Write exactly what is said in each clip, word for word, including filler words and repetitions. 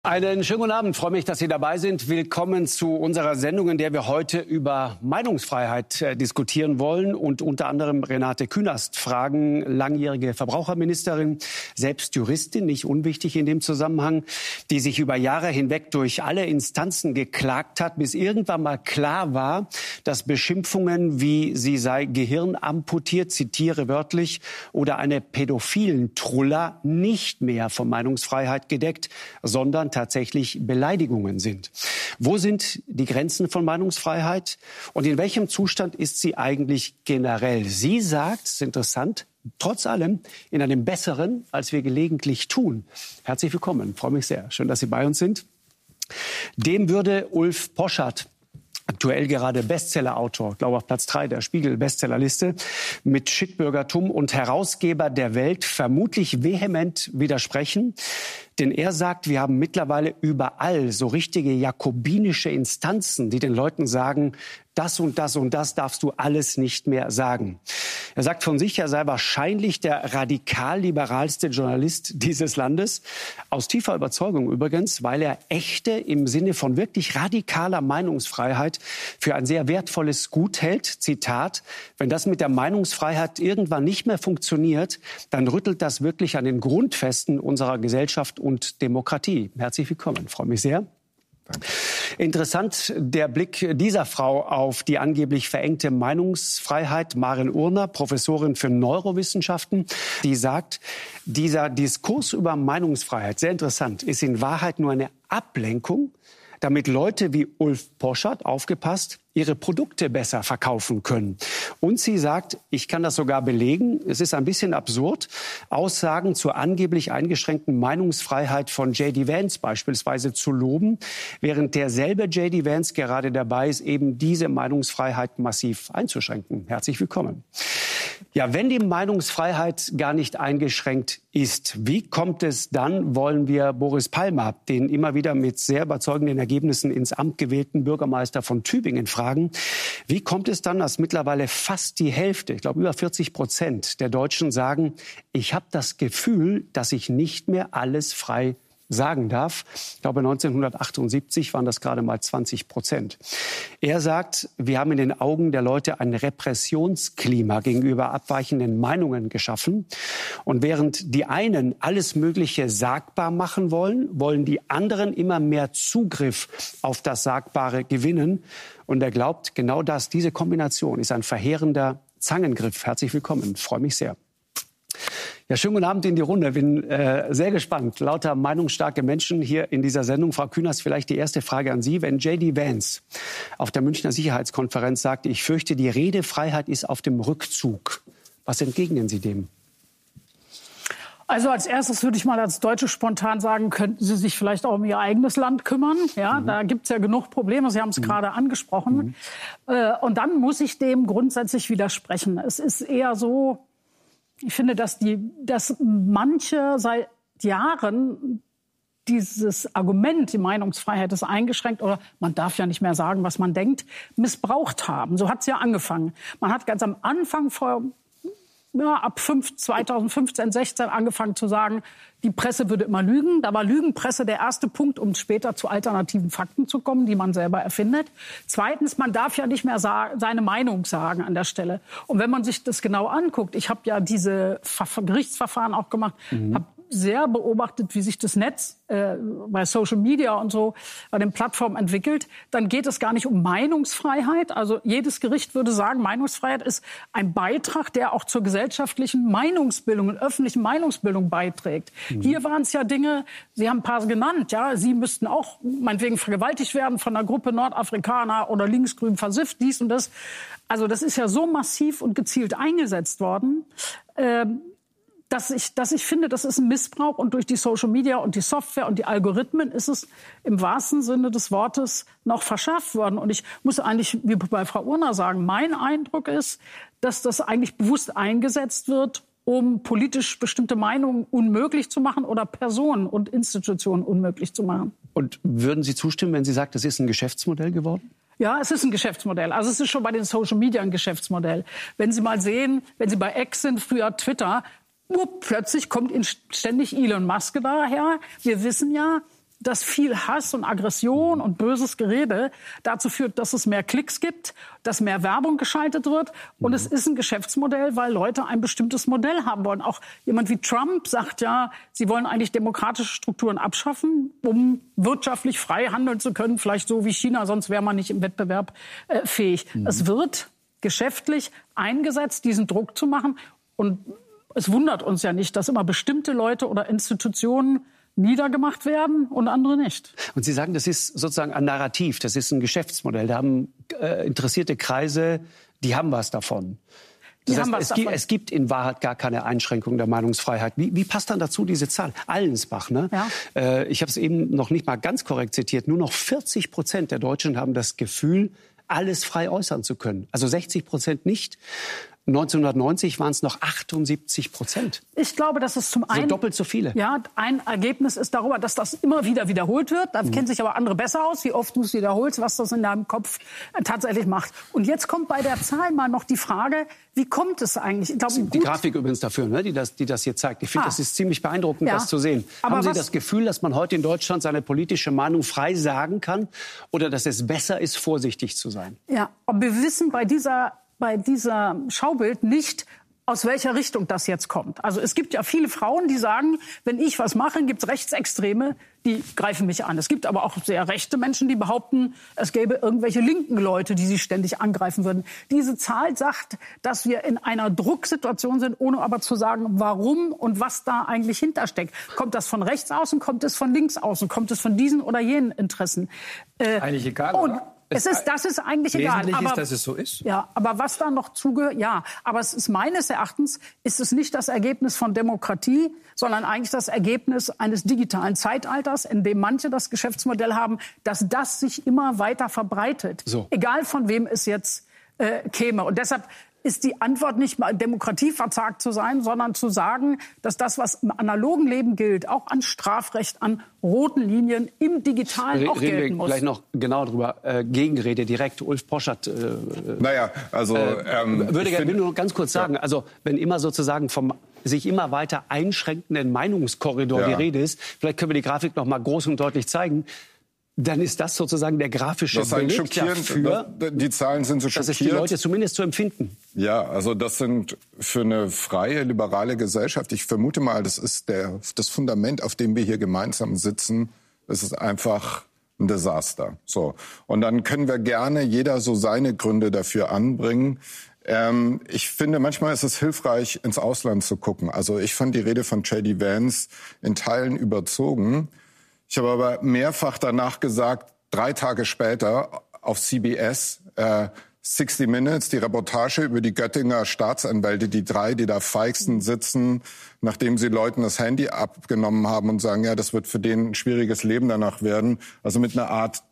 Einen schönen guten Abend. Ich freue mich, dass Sie dabei sind. Willkommen zu unserer Sendung, in der wir heute über Meinungsfreiheit äh, diskutieren wollen und unter anderem Renate Künast fragen, langjährige Verbraucherministerin, selbst Juristin, nicht unwichtig in dem Zusammenhang, die sich über Jahre hinweg durch alle Instanzen geklagt hat, bis irgendwann mal klar war, dass Beschimpfungen wie sie sei gehirnamputiert, zitiere wörtlich, oder eine pädophilen Truller nicht mehr von Meinungsfreiheit gedeckt, sondern tatsächlich Beleidigungen sind. Wo sind die Grenzen von Meinungsfreiheit und in welchem Zustand ist sie eigentlich generell? Sie sagt, es ist interessant, trotz allem in einem besseren, als wir gelegentlich tun. Herzlich willkommen, freue mich sehr. Schön, dass Sie bei uns sind. Dem würde Ulf Poschardt, aktuell gerade Bestsellerautor, glaube auf Platz drei der Spiegel-Bestsellerliste, mit Shitbürgertum und Herausgeber der Welt vermutlich vehement widersprechen. Denn er sagt, wir haben mittlerweile überall so richtige jakobinische Instanzen, die den Leuten sagen, das und das und das darfst du alles nicht mehr sagen. Er sagt von sich, er sei wahrscheinlich der radikal-liberalste Journalist dieses Landes. Aus tiefer Überzeugung übrigens, weil er echte, im Sinne von wirklich radikaler Meinungsfreiheit für ein sehr wertvolles Gut hält. Zitat, wenn das mit der Meinungsfreiheit irgendwann nicht mehr funktioniert, dann rüttelt das wirklich an den Grundfesten unserer Gesellschaft und Demokratie. Herzlich willkommen, freue mich sehr. Danke. Interessant der Blick dieser Frau auf die angeblich verengte Meinungsfreiheit. Maren Urner, Professorin für Neurowissenschaften, die sagt, dieser Diskurs über Meinungsfreiheit, sehr interessant, ist in Wahrheit nur eine Ablenkung, damit Leute wie Ulf Poschardt, aufgepasst, ihre Produkte besser verkaufen können. Und sie sagt, ich kann das sogar belegen, es ist ein bisschen absurd, Aussagen zur angeblich eingeschränkten Meinungsfreiheit von J D Vance beispielsweise zu loben, während derselbe J D Vance gerade dabei ist, eben diese Meinungsfreiheit massiv einzuschränken. Herzlich willkommen. Ja, wenn die Meinungsfreiheit gar nicht eingeschränkt ist, wie kommt es dann, wollen wir Boris Palmer, den immer wieder mit sehr überzeugenden Ergebnissen ins Amt gewählten Bürgermeister von Tübingen, fragen, wie kommt es dann, dass mittlerweile fast die Hälfte, ich glaube über vierzig Prozent der Deutschen sagen, ich habe das Gefühl, dass ich nicht mehr alles frei sagen darf. Ich glaube, neunzehnhundertachtundsiebzig waren das gerade mal zwanzig Prozent. Er sagt, wir haben in den Augen der Leute ein Repressionsklima gegenüber abweichenden Meinungen geschaffen. Und während die einen alles Mögliche sagbar machen wollen, wollen die anderen immer mehr Zugriff auf das Sagbare gewinnen. Und er glaubt, genau das, diese Kombination ist ein verheerender Zangengriff. Herzlich willkommen, freue mich sehr. Ja, schönen guten Abend in die Runde. Bin äh, sehr gespannt. Lauter meinungsstarke Menschen hier in dieser Sendung. Frau Künast, vielleicht die erste Frage an Sie. Wenn J D Vance auf der Münchner Sicherheitskonferenz sagte, ich fürchte, die Redefreiheit ist auf dem Rückzug, was entgegnen Sie dem? Also als erstes würde ich mal als Deutsche spontan sagen, könnten Sie sich vielleicht auch um Ihr eigenes Land kümmern. Ja, mhm. Da gibt es ja genug Probleme. Sie haben es mhm. gerade angesprochen. Mhm. Äh, und dann muss ich dem grundsätzlich widersprechen. Es ist eher so, ich finde, dass, die, dass manche seit Jahren dieses Argument, die Meinungsfreiheit ist eingeschränkt oder man darf ja nicht mehr sagen, was man denkt, missbraucht haben. So hat es ja angefangen. Man hat ganz am Anfang vor ja, ab zweitausendfünfzehn, sechzehn angefangen zu sagen, die Presse würde immer lügen. Da war Lügenpresse der erste Punkt, um später zu alternativen Fakten zu kommen, die man selber erfindet. Zweitens, man darf ja nicht mehr sagen, seine Meinung sagen an der Stelle. Und wenn man sich das genau anguckt, ich habe ja diese Ver- Gerichtsverfahren auch gemacht, mhm. habe sehr beobachtet, wie sich das Netz äh, bei Social Media und so bei den Plattformen entwickelt, dann geht es gar nicht um Meinungsfreiheit. Also jedes Gericht würde sagen, Meinungsfreiheit ist ein Beitrag, der auch zur gesellschaftlichen Meinungsbildung und öffentlichen Meinungsbildung beiträgt. Mhm. Hier waren es ja Dinge, Sie haben ein paar genannt, ja, Sie müssten auch meinetwegen vergewaltigt werden von einer Gruppe Nordafrikaner oder linksgrün versifft, dies und das. Also das ist ja so massiv und gezielt eingesetzt worden. Ähm, Dass ich, dass ich finde, das ist ein Missbrauch. Und durch die Social Media und die Software und die Algorithmen ist es im wahrsten Sinne des Wortes noch verschärft worden. Und ich muss eigentlich, wie bei Frau Urner sagen, mein Eindruck ist, dass das eigentlich bewusst eingesetzt wird, um politisch bestimmte Meinungen unmöglich zu machen oder Personen und Institutionen unmöglich zu machen. Und würden Sie zustimmen, wenn sie sagt, das ist ein Geschäftsmodell geworden? Ja, es ist ein Geschäftsmodell. Also es ist schon bei den Social Media ein Geschäftsmodell. Wenn Sie mal sehen, wenn Sie bei X sind, früher Twitter, nur plötzlich kommt Ihnen ständig Elon Musk daher. Wir wissen ja, dass viel Hass und Aggression und böses Gerede dazu führt, dass es mehr Klicks gibt, dass mehr Werbung geschaltet wird. Und mhm. es ist ein Geschäftsmodell, weil Leute ein bestimmtes Modell haben wollen. Auch jemand wie Trump sagt ja, sie wollen eigentlich demokratische Strukturen abschaffen, um wirtschaftlich frei handeln zu können, vielleicht so wie China, sonst wäre man nicht im Wettbewerb äh, fähig. Mhm. Es wird geschäftlich eingesetzt, diesen Druck zu machen. Und es wundert uns ja nicht, dass immer bestimmte Leute oder Institutionen niedergemacht werden und andere nicht. Und Sie sagen, das ist sozusagen ein Narrativ, das ist ein Geschäftsmodell. Da haben äh, interessierte Kreise, die haben was davon. Das heißt, es, gibt, es gibt in Wahrheit gar keine Einschränkung der Meinungsfreiheit. Wie, wie passt dann dazu diese Zahl? Allensbach, ne? Ja. Äh, ich habe es eben noch nicht mal ganz korrekt zitiert. Nur noch vierzig Prozent der Deutschen haben das Gefühl, alles frei äußern zu können. Also sechzig Prozent nicht. neunzehnhundertneunzig waren es noch achtundsiebzig Prozent. Ich glaube, dass es zum einen... So doppelt so viele. Ja, ein Ergebnis ist darüber, dass das immer wieder wiederholt wird. Da mhm. kennen sich aber andere besser aus, wie oft du es wiederholst, was das in deinem Kopf tatsächlich macht. Und jetzt kommt bei der Zahl mal noch die Frage, wie kommt es eigentlich? Ich glaube, die gut Grafik übrigens dafür, ne, die, das, die das hier zeigt. Ich finde, ah. das ist ziemlich beeindruckend, ja. das zu sehen. Aber Haben Sie das Gefühl, dass man heute in Deutschland seine politische Meinung frei sagen kann? Oder dass es besser ist, vorsichtig zu sein? Ja, aber wir wissen bei dieser... bei dieser Schaubild nicht, aus welcher Richtung das jetzt kommt. Also es gibt ja viele Frauen, die sagen, wenn ich was mache, gibt es Rechtsextreme, die greifen mich an. Es gibt aber auch sehr rechte Menschen, die behaupten, es gäbe irgendwelche linken Leute, die sie ständig angreifen würden. Diese Zahl sagt, dass wir in einer Drucksituation sind, ohne aber zu sagen, warum und was da eigentlich hintersteckt. Kommt das von rechts außen, kommt es von links außen, kommt es von diesen oder jenen Interessen? Äh, Eigentlich egal, und, oder? Es ist, das ist eigentlich egal. Wesentlich aber, ist, dass es so ist. Ja, aber was da noch zugehört, ja. Aber es ist meines Erachtens, ist es nicht das Ergebnis von Demokratie, sondern eigentlich das Ergebnis eines digitalen Zeitalters, in dem manche das Geschäftsmodell haben, dass das sich immer weiter verbreitet. So. Egal von wem es jetzt äh, käme. Und deshalb ist die Antwort nicht mal demokratieverzagt zu sein, sondern zu sagen, dass das, was im analogen Leben gilt, auch an Strafrecht, an roten Linien im Digitalen auch Reden gelten muss. Gleich noch genau drüber. Äh, Gegenrede direkt. Ulf Poschert. Äh, naja, also äh, ähm, würde gerne nur ganz kurz sagen. Ja. Also wenn immer sozusagen vom sich immer weiter einschränkenden Meinungskorridor ja. die Rede ist, vielleicht können wir die Grafik noch mal groß und deutlich zeigen. Dann ist das sozusagen der grafische das Beleg dafür, das, die Zahlen sind so dass schockiert. es die Leute zumindest so empfinden. Ja, also das sind für eine freie, liberale Gesellschaft, ich vermute mal, das ist der, das Fundament, auf dem wir hier gemeinsam sitzen, das ist einfach ein Desaster. So. Und dann können wir gerne jeder so seine Gründe dafür anbringen. Ähm, ich finde, manchmal ist es hilfreich, ins Ausland zu gucken. Also ich fand die Rede von J D Vance in Teilen überzogen. Ich habe aber mehrfach danach gesagt, drei Tage später auf C B S, äh, sixty Minutes, die Reportage über die Göttinger Staatsanwälte, die drei, die da feigsten sitzen, nachdem sie Leuten das Handy abgenommen haben und sagen, ja, das wird für den ein schwieriges Leben danach werden. Also mit einer Art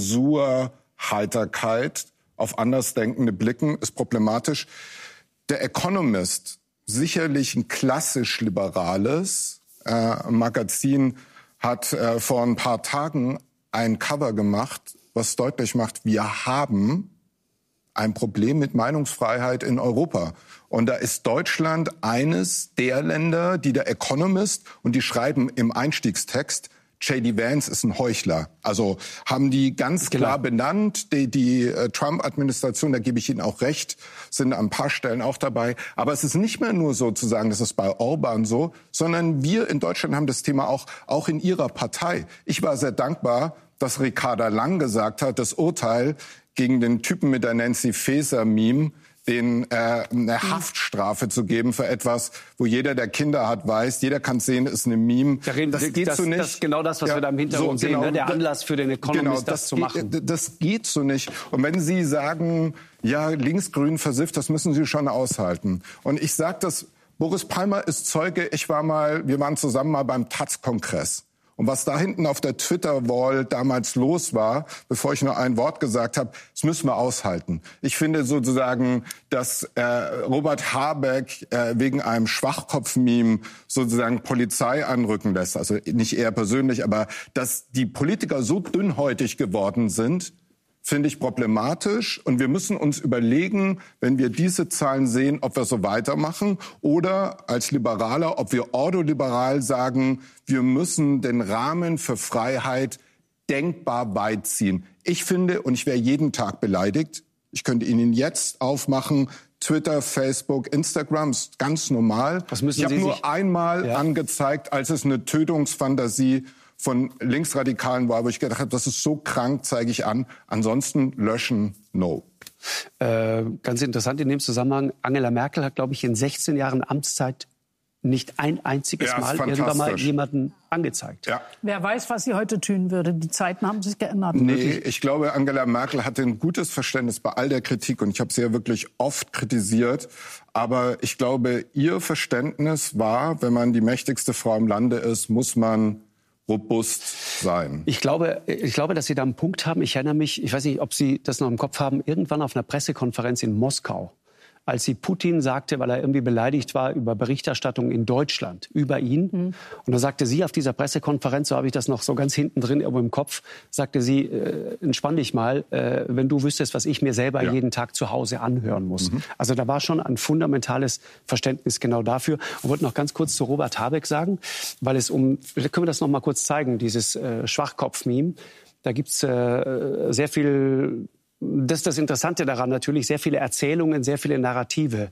Zensurheiterkeit auf Andersdenkende blicken, ist problematisch. Der Economist, sicherlich ein klassisch liberales äh, Magazin, hat äh, vor ein paar Tagen ein Cover gemacht, was deutlich macht, wir haben ein Problem mit Meinungsfreiheit in Europa. Und da ist Deutschland eines der Länder, die der Economist, und die schreiben im Einstiegstext, J D Vance ist ein Heuchler. Also haben die ganz klar benannt, die, die äh, Trump-Administration, da gebe ich Ihnen auch recht, sind an ein paar Stellen auch dabei. Aber es ist nicht mehr nur sozusagen, das ist bei Orban so, sondern wir in Deutschland haben das Thema auch, auch in Ihrer Partei. Ich war sehr dankbar, dass Ricarda Lang gesagt hat, das Urteil gegen den Typen mit der Nancy Faeser-Meme, den äh, eine Haftstrafe zu geben für etwas, wo jeder, der Kinder hat, weiß, jeder kann sehen, ist eine Meme. Darin, das geht das, so nicht. Das ist genau das, was ja, wir da im Hintergrund so, genau, sehen, ne? Der Anlass für den Economist, genau, das, das zu machen. Geht, das geht so nicht. Und wenn Sie sagen, ja, linksgrün versifft, das müssen Sie schon aushalten. Und ich sage das, Boris Palmer ist Zeuge, ich war mal, wir waren zusammen mal beim Taz-Kongress. Und was da hinten auf der Twitter-Wall damals los war, bevor ich nur ein Wort gesagt habe, das müssen wir aushalten. Ich finde sozusagen, dass äh, Robert Habeck äh, wegen einem Schwachkopf-Meme sozusagen Polizei anrücken lässt. Also nicht er persönlich, aber dass die Politiker so dünnhäutig geworden sind, finde ich problematisch. Und wir müssen uns überlegen, wenn wir diese Zahlen sehen, ob wir so weitermachen oder als Liberaler, ob wir ordoliberal sagen, wir müssen den Rahmen für Freiheit denkbar weit ziehen. Ich finde, und ich wäre jeden Tag beleidigt, ich könnte Ihnen jetzt aufmachen, Twitter, Facebook, Instagram, ist ganz normal. Was müssen ich habe Sie nur sich einmal ja. angezeigt, als es eine Tötungsfantasie von Linksradikalen war, wo ich gedacht habe, das ist so krank, zeige ich an. Ansonsten löschen, no. Äh, ganz interessant in dem Zusammenhang, Angela Merkel hat, glaube ich, in sechzehn Jahren Amtszeit nicht ein einziges Ja, Mal irgendwann mal jemanden angezeigt. Ja. Wer weiß, was sie heute tun würde. Die Zeiten haben sich geändert. Nee, ich glaube, Angela Merkel hatte ein gutes Verständnis bei all der Kritik. Und ich habe sie ja wirklich oft kritisiert. Aber ich glaube, ihr Verständnis war, wenn man die mächtigste Frau im Lande ist, muss man robust sein. Ich glaube, ich glaube, dass Sie da einen Punkt haben. Ich erinnere mich, ich weiß nicht, ob Sie das noch im Kopf haben, irgendwann auf einer Pressekonferenz in Moskau, als sie Putin sagte, weil er irgendwie beleidigt war über Berichterstattung in Deutschland, über ihn. Mhm. Und da sagte sie auf dieser Pressekonferenz, so habe ich das noch so ganz hinten drin irgendwo im Kopf, sagte sie, äh, entspann dich mal, äh, wenn du wüsstest, was ich mir selber ja. jeden Tag zu Hause anhören muss. Mhm. Also da war schon ein fundamentales Verständnis genau dafür. Und wollte noch ganz kurz zu Robert Habeck sagen, weil es um, können wir das noch mal kurz zeigen, dieses äh, Schwachkopf-Meme. Da gibt's äh, sehr viel... Das ist das Interessante daran, natürlich sehr viele Erzählungen, sehr viele Narrative.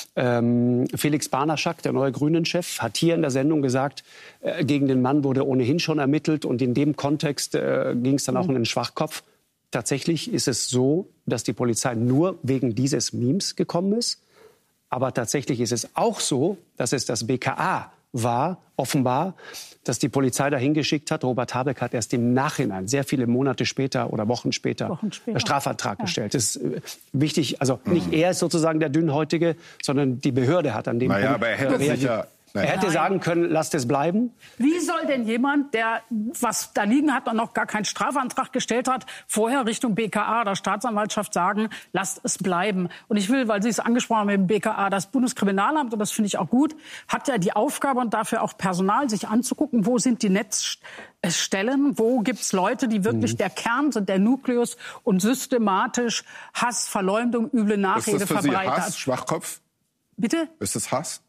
Ähm, Felix Banaschak, der neue Grünen-Chef, hat hier in der Sendung gesagt, äh, gegen den Mann wurde ohnehin schon ermittelt und in dem Kontext äh, ging es dann auch um den Schwachkopf. Tatsächlich ist es so, dass die Polizei nur wegen dieses Memes gekommen ist. Aber tatsächlich ist es auch so, dass es das B K A war, offenbar, dass die Polizei dahin geschickt hat. Robert Habeck hat erst im Nachhinein, sehr viele Monate später oder Wochen später, Wochen später. Strafantrag ja. gestellt. Das ist wichtig. Also nicht mhm. er ist sozusagen der Dünnhäutige, sondern die Behörde hat an dem naja, Punkt aber er hätte reagiert. sicher Er hätte Nein. sagen können, lasst es bleiben. Wie soll denn jemand, der was da liegen hat und noch gar keinen Strafantrag gestellt hat, vorher Richtung B K A oder Staatsanwaltschaft sagen, lasst es bleiben? Und ich will, weil Sie es angesprochen haben mit dem B K A, das Bundeskriminalamt, und das finde ich auch gut, hat ja die Aufgabe und dafür auch Personal, sich anzugucken, wo sind die Netzstellen, wo gibt's Leute, die wirklich mhm. der Kern sind, der Nukleus und systematisch Hass, Verleumdung, üble Nachrede verbreitet. Ist das für verbreitet. Sie Hass, Schwachkopf? Bitte? Ist das Hass?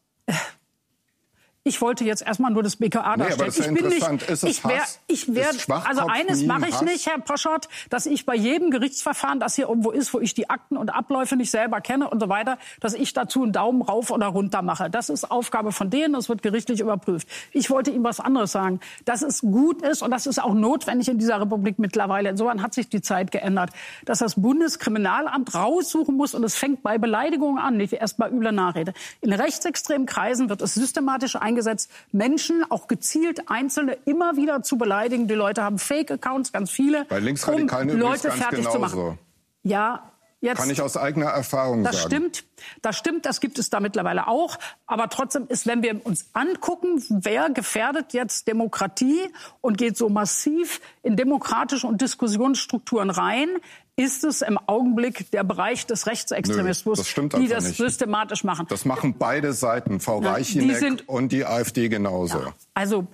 Ich wollte jetzt erstmal nur das B K A darstellen. Nee, aber das ist ja ich bin interessant. nicht, Ist es ich wär, Hass? ich wär, Ist also eines mache ich Hass? nicht, Herr Poschardt, dass ich bei jedem Gerichtsverfahren, das hier irgendwo ist, wo ich die Akten und Abläufe nicht selber kenne und so weiter, dass ich dazu einen Daumen rauf oder runter mache. Das ist Aufgabe von denen, das wird gerichtlich überprüft. Ich wollte Ihnen was anderes sagen, dass es gut ist und das ist auch notwendig in dieser Republik mittlerweile. Insofern hat sich die Zeit geändert, dass das Bundeskriminalamt raussuchen muss und es fängt bei Beleidigungen an, nicht erst bei übler Nachrede. In rechtsextremen Kreisen wird es systematisch eingesetzt, Menschen, auch gezielt Einzelne, immer wieder zu beleidigen. Die Leute haben Fake-Accounts, ganz viele, bei Linksradikalen um übrigens Leute ganz fertig genauso. zu machen. Ja, jetzt, kann ich aus eigener Erfahrung das sagen. Stimmt, das stimmt, das gibt es da mittlerweile auch. Aber trotzdem ist, wenn wir uns angucken, wer gefährdet jetzt Demokratie und geht so massiv in demokratische und Diskussionsstrukturen rein, ist es im Augenblick der Bereich des Rechtsextremismus, Nö, das stimmt die das nicht. systematisch machen. Das machen beide Seiten, Frau Ja, Reichinek die sind, und die AfD genauso. Ja, also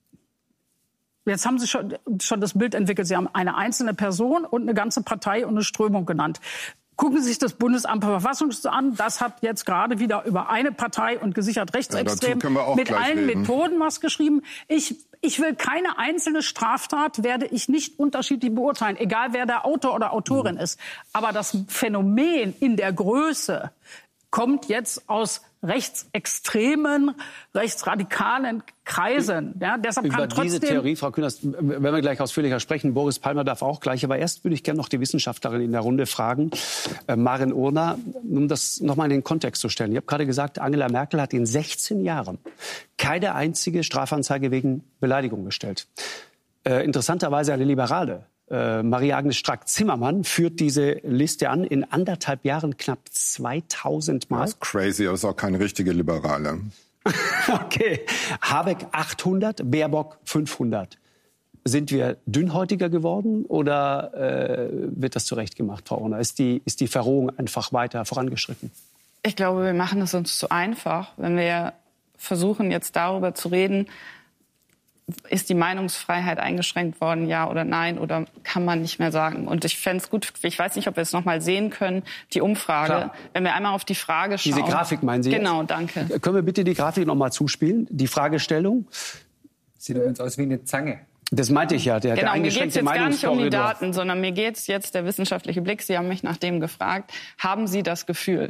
jetzt haben Sie schon, schon das Bild entwickelt. Sie haben eine einzelne Person und eine ganze Partei und eine Strömung genannt. Gucken Sie sich das Bundesamt für Verfassungsschutz an. Das hat jetzt gerade wieder über eine Partei und gesichert rechtsextrem ja, mit allen reden. Methoden was geschrieben. Ich, ich will keine einzelne Straftat, werde ich nicht unterschiedlich beurteilen, egal wer der Autor oder Autorin mhm. ist. Aber das Phänomen in der Größe kommt jetzt aus rechtsextremen, rechtsradikalen Kreisen. Ja, deshalb Über kann trotzdem diese Theorie, Frau Künast, werden wir gleich ausführlicher sprechen. Boris Palmer darf auch gleich. Aber erst würde ich gerne noch die Wissenschaftlerin in der Runde fragen, äh, Maren Urner, um das noch mal in den Kontext zu stellen. Ich habe gerade gesagt, Angela Merkel hat in sechzehn Jahren keine einzige Strafanzeige wegen Beleidigung gestellt. Äh, interessanterweise eine Liberale. Äh, Marie-Agnes Strack-Zimmermann führt diese Liste an, in anderthalb Jahren knapp zweitausend Mal. Das ist crazy, das ist auch keine richtige Liberale. Okay, Habeck achthundert, Baerbock fünfhundert. Sind wir dünnhäutiger geworden oder äh, wird das zurecht gemacht, Frau Urner? Ist die, ist die Verrohung einfach weiter vorangeschritten? Ich glaube, wir machen es uns zu einfach, wenn wir versuchen, jetzt darüber zu reden, ist die Meinungsfreiheit eingeschränkt worden, ja oder nein, oder kann man nicht mehr sagen. Und ich fände es gut, ich weiß nicht, ob wir es noch mal sehen können, die Umfrage, Klar. wenn wir einmal auf die Frage schauen. Diese Grafik meinen Sie Genau, jetzt? danke. Können wir bitte die Grafik noch mal zuspielen? Die Fragestellung? Sieht übrigens aus wie eine Zange. Das meinte ich ja, der, genau, der eingeschränkte Meinungskorridor. Mir geht es jetzt gar nicht um die Daten, sondern mir geht es jetzt, der wissenschaftliche Blick, Sie haben mich nach dem gefragt, haben Sie das Gefühl?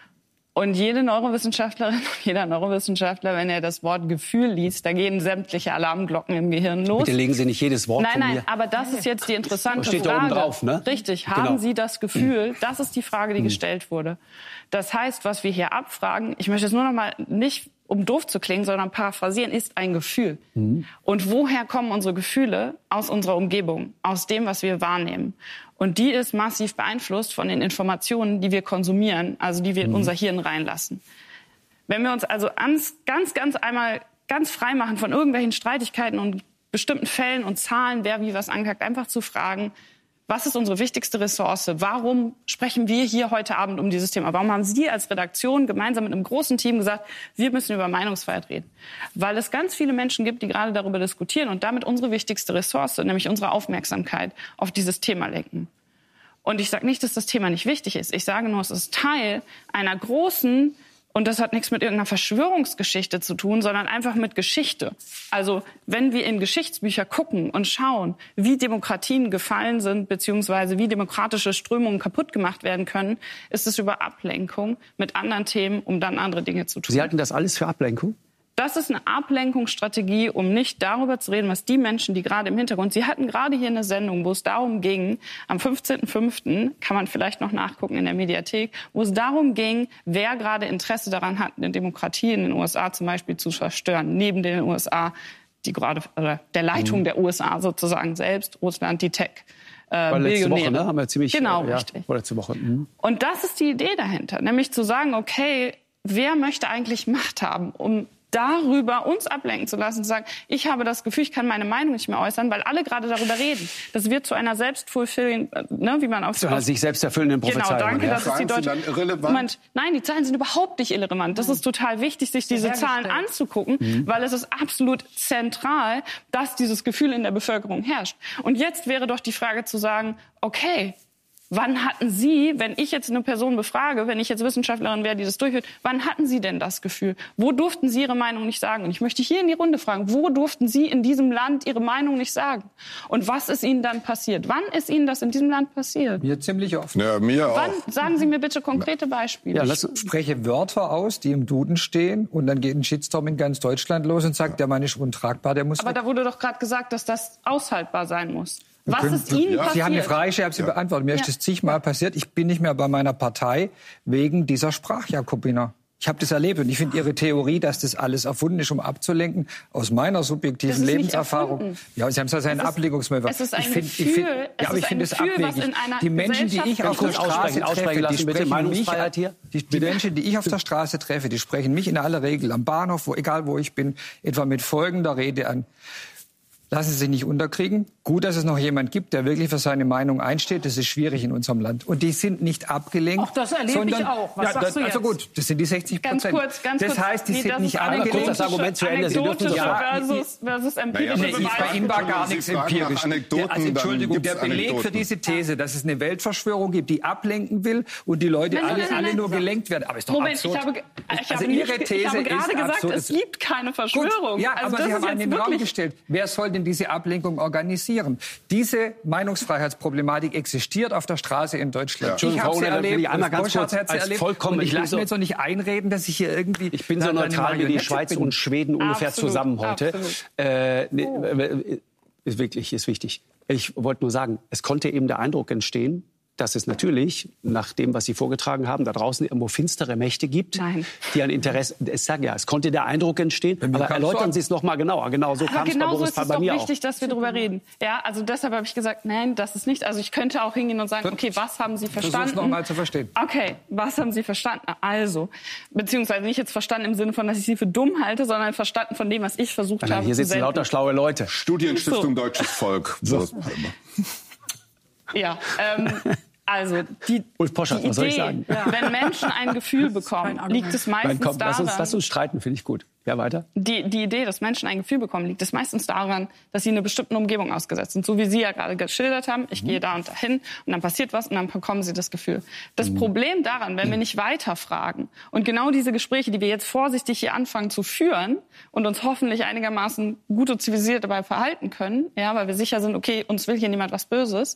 Und jede Neurowissenschaftlerin und jeder Neurowissenschaftler, wenn er das Wort Gefühl liest, da gehen sämtliche Alarmglocken im Gehirn los. Bitte legen Sie nicht jedes Wort nein, von nein, mir. Nein, aber das ist jetzt die interessante steht Frage. Da oben drauf, ne? Richtig, genau. haben Sie das Gefühl? Das ist die Frage, die gestellt wurde. Das heißt, was wir hier abfragen, ich möchte es nur noch mal nicht, um doof zu klingen, sondern paraphrasieren, ist ein Gefühl. Mhm. Und woher kommen unsere Gefühle? Aus unserer Umgebung, aus dem, was wir wahrnehmen. Und die ist massiv beeinflusst von den Informationen, die wir konsumieren, also die wir in unser Hirn reinlassen. Wenn wir uns also ganz, ganz, ganz einmal ganz frei machen von irgendwelchen Streitigkeiten und bestimmten Fällen und Zahlen, wer wie was ankackt, einfach zu fragen, was ist unsere wichtigste Ressource? Warum sprechen wir hier heute Abend um dieses Thema? Warum haben Sie als Redaktion gemeinsam mit einem großen Team gesagt, wir müssen über Meinungsfreiheit reden? Weil es ganz viele Menschen gibt, die gerade darüber diskutieren und damit unsere wichtigste Ressource, nämlich unsere Aufmerksamkeit, auf dieses Thema lenken. Und ich sage nicht, dass das Thema nicht wichtig ist. Ich sage nur, es ist Teil einer großen, und das hat nichts mit irgendeiner Verschwörungsgeschichte zu tun, sondern einfach mit Geschichte. Also wenn wir in Geschichtsbücher gucken und schauen, wie Demokratien gefallen sind, beziehungsweise wie demokratische Strömungen kaputt gemacht werden können, ist es über Ablenkung mit anderen Themen, um dann andere Dinge zu tun. Sie halten das alles für Ablenkung? Das ist eine Ablenkungsstrategie, um nicht darüber zu reden, was die Menschen, die gerade im Hintergrund... Sie hatten gerade hier eine Sendung, wo es darum ging, am fünfzehnten fünften kann man vielleicht noch nachgucken in der Mediathek, wo es darum ging, wer gerade Interesse daran hat, eine Demokratie in den U S A zum Beispiel zu zerstören, neben den U S A, die gerade, oder der Leitung mhm. der U S A sozusagen selbst, Russland, die Tech. Äh, letzte Woche, ne? Haben wir ziemlich, genau, äh, ja, richtig. Letzte Woche. Mhm. Und das ist die Idee dahinter, nämlich zu sagen, okay, wer möchte eigentlich Macht haben, um darüber uns ablenken zu lassen, zu sagen, ich habe das Gefühl, ich kann meine Meinung nicht mehr äußern, weil alle gerade darüber reden. Das wird zu einer selbstfulfillenden, ne, wie man auf zu einer sich selbst erfüllenden Prophezeiung. Genau, danke, ja. das ist die deutsche. Dann irrelevant? Moment, nein, die Zahlen sind überhaupt nicht irrelevant. Das ist total wichtig, sich diese Zahlen anzugucken, mhm. weil es ist absolut zentral, dass dieses Gefühl in der Bevölkerung herrscht. Und jetzt wäre doch die Frage zu sagen, okay, wann hatten Sie, wenn ich jetzt eine Person befrage, wenn ich jetzt Wissenschaftlerin wäre, die das durchführt, wann hatten Sie denn das Gefühl? Wo durften Sie Ihre Meinung nicht sagen? Und ich möchte hier in die Runde fragen, wo durften Sie in diesem Land Ihre Meinung nicht sagen? Und was ist Ihnen dann passiert? Wann ist Ihnen das in diesem Land passiert? Mir ziemlich oft. Ja, mir Wann? auch. Sagen Sie mir bitte konkrete Beispiele. Ja, ich spreche Wörter aus, die im Duden stehen, und dann geht ein Shitstorm in ganz Deutschland los und sagt, der Mann ist untragbar, der muss Aber weg. da wurde doch gerade gesagt, dass das aushaltbar sein muss. Was können, ist Ihnen ja. passiert? Sie haben eine Frage, ich habe sie ja. beantwortet. Mir ja. ist das zigmal passiert. Ich bin nicht mehr bei meiner Partei wegen dieser Sprachjakobiner. Ich habe das erlebt und ich finde Ihre Theorie, dass das alles erfunden ist, um abzulenken, aus meiner subjektiven Lebenserfahrung. Ja, Sie haben es als ein Ablenkungsmittel. Es ist ein ich find, Gefühl, ich find, es ja, aber ich finde es abwegig. Die Menschen, die ich auf der Straße treffe, die sprechen mich, hier. Die, die Menschen, die ich auf der Straße treffe, die sprechen mich in aller Regel am Bahnhof, wo, egal wo ich bin, etwa mit folgender Rede an. Lassen Sie sich nicht unterkriegen. Gut, dass es noch jemand gibt, der wirklich für seine Meinung einsteht. Das ist schwierig in unserem Land. Und die sind nicht abgelenkt. Auch das erlebe sondern, ich auch. Was ja, sagst du jetzt? Also gut, das sind die sechzig Prozent. Ganz kurz, ganz das kurz. heißt, die nee, sind nicht abgelenkt. Kurz das Argument zu Ende. Sie dürfen das ja, versus, versus empirische naja, Beweise. Bei ihm war gar Sie nichts fragen nach empirisch. Anekdoten, Der, also, Entschuldigung, der Beleg Anekdoten. für diese These, dass es eine Weltverschwörung gibt, die ablenken will und die Leute Nein, nein, alle, nein, alle nein. nur gelenkt werden. Aber ist doch Moment, absurd. ich habe, ich also habe, Ihre nicht, These ich habe gerade ist gesagt, absurd. es gibt keine Verschwörung. Gut, ja, also aber das Sie ist haben einen in den Raum wirklich gestellt. Wer soll denn diese Ablenkung organisieren? Diese Meinungsfreiheitsproblematik existiert auf der Straße in Deutschland. Ja. Ich habe sie erlebt. Ich einmal ganz kurz als als vollkommen, und ich lasse so, mir jetzt noch nicht einreden, dass ich hier irgendwie... Ich bin so neutral wie die Schweiz bin. und Schweden ungefähr Absolut, zusammen heute. Äh, ne, oh. ist wirklich, ist wichtig. Ich wollte nur sagen, es konnte eben der Eindruck entstehen, dass es natürlich, nach dem, was Sie vorgetragen haben, da draußen irgendwo finstere Mächte gibt, Nein. die ein Interesse... Ich sage ja, es konnte der Eindruck entstehen, aber erläutern Sie es noch mal genauer. Genau so kam es bei genau Boris so ist bei es mir doch auch. wichtig, dass wir darüber reden. Ja, also deshalb habe ich gesagt, nein, das ist nicht... Also ich könnte auch hingehen und sagen, okay, was haben Sie verstanden? Versuch's noch mal zu verstehen. Okay, was haben Sie verstanden? Also, beziehungsweise nicht jetzt verstanden im Sinne von, dass ich Sie für dumm halte, sondern verstanden von dem, was ich versucht Nein, habe hier zu sitzen senden. lauter schlaue Leute. Studienstiftung So. Deutsches Volk. So. Boris Palmer. Ja, ähm, Also die, Ulf Poschardt, die was soll ich Idee, sagen? Ja. wenn Menschen ein Gefühl bekommen, liegt es meistens Nein, komm, daran... Lass uns, lass uns streiten, finde ich gut. Ja, weiter. Die, die Idee, dass Menschen ein Gefühl bekommen, liegt es meistens daran, dass sie in einer bestimmten Umgebung ausgesetzt sind. So wie Sie ja gerade geschildert haben, ich mhm. gehe da und dahin und dann passiert was und dann bekommen Sie das Gefühl. Das mhm. Problem daran, wenn wir nicht weiterfragen und genau diese Gespräche, die wir jetzt vorsichtig hier anfangen zu führen und uns hoffentlich einigermaßen gut und zivilisiert dabei verhalten können, ja, weil wir sicher sind, okay, uns will hier niemand was Böses,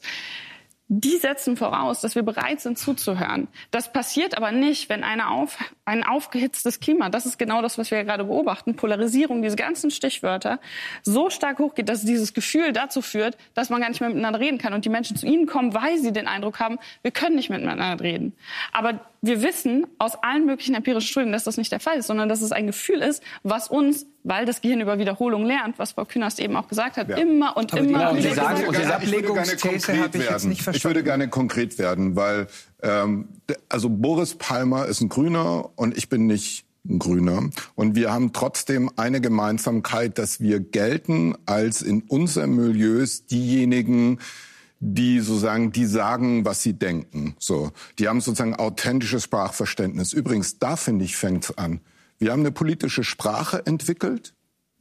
die setzen voraus, dass wir bereit sind zuzuhören. Das passiert aber nicht, wenn eine auf, ein aufgehitztes Klima, das ist genau das, was wir ja gerade beobachten, Polarisierung, diese ganzen Stichwörter, so stark hochgeht, dass dieses Gefühl dazu führt, dass man gar nicht mehr miteinander reden kann und die Menschen zu ihnen kommen, weil sie den Eindruck haben, wir können nicht miteinander reden. Aber wir wissen aus allen möglichen empirischen Studien, dass das nicht der Fall ist, sondern dass es ein Gefühl ist, was uns, weil das Gehirn über Wiederholung lernt, was Frau Künast eben auch gesagt hat, ja. immer und Aber immer die, wieder Sie sagen, und diese Ablegungsthese habe ich jetzt nicht verstanden. Ich würde gerne konkret werden, weil ähm, also Boris Palmer ist ein Grüner und ich bin nicht ein Grüner. Und wir haben trotzdem eine Gemeinsamkeit, dass wir gelten als in unseren Milieus diejenigen, die sozusagen, die sagen, was sie denken. So, die haben sozusagen authentisches Sprachverständnis. Übrigens, da finde ich, fängt's an. Wir haben eine politische Sprache entwickelt,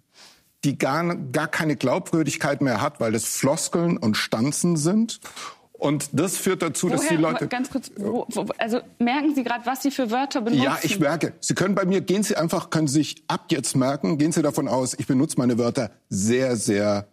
die gar, gar keine Glaubwürdigkeit mehr hat, weil es Floskeln und Stanzen sind. Und das führt dazu, Woher, dass die Leute... Ganz kurz, wo, wo, also merken Sie gerade, was Sie für Wörter benutzen? Ja, ich merke. Sie können bei mir, gehen Sie einfach, können Sie sich ab jetzt merken, gehen Sie davon aus, ich benutze meine Wörter sehr, sehr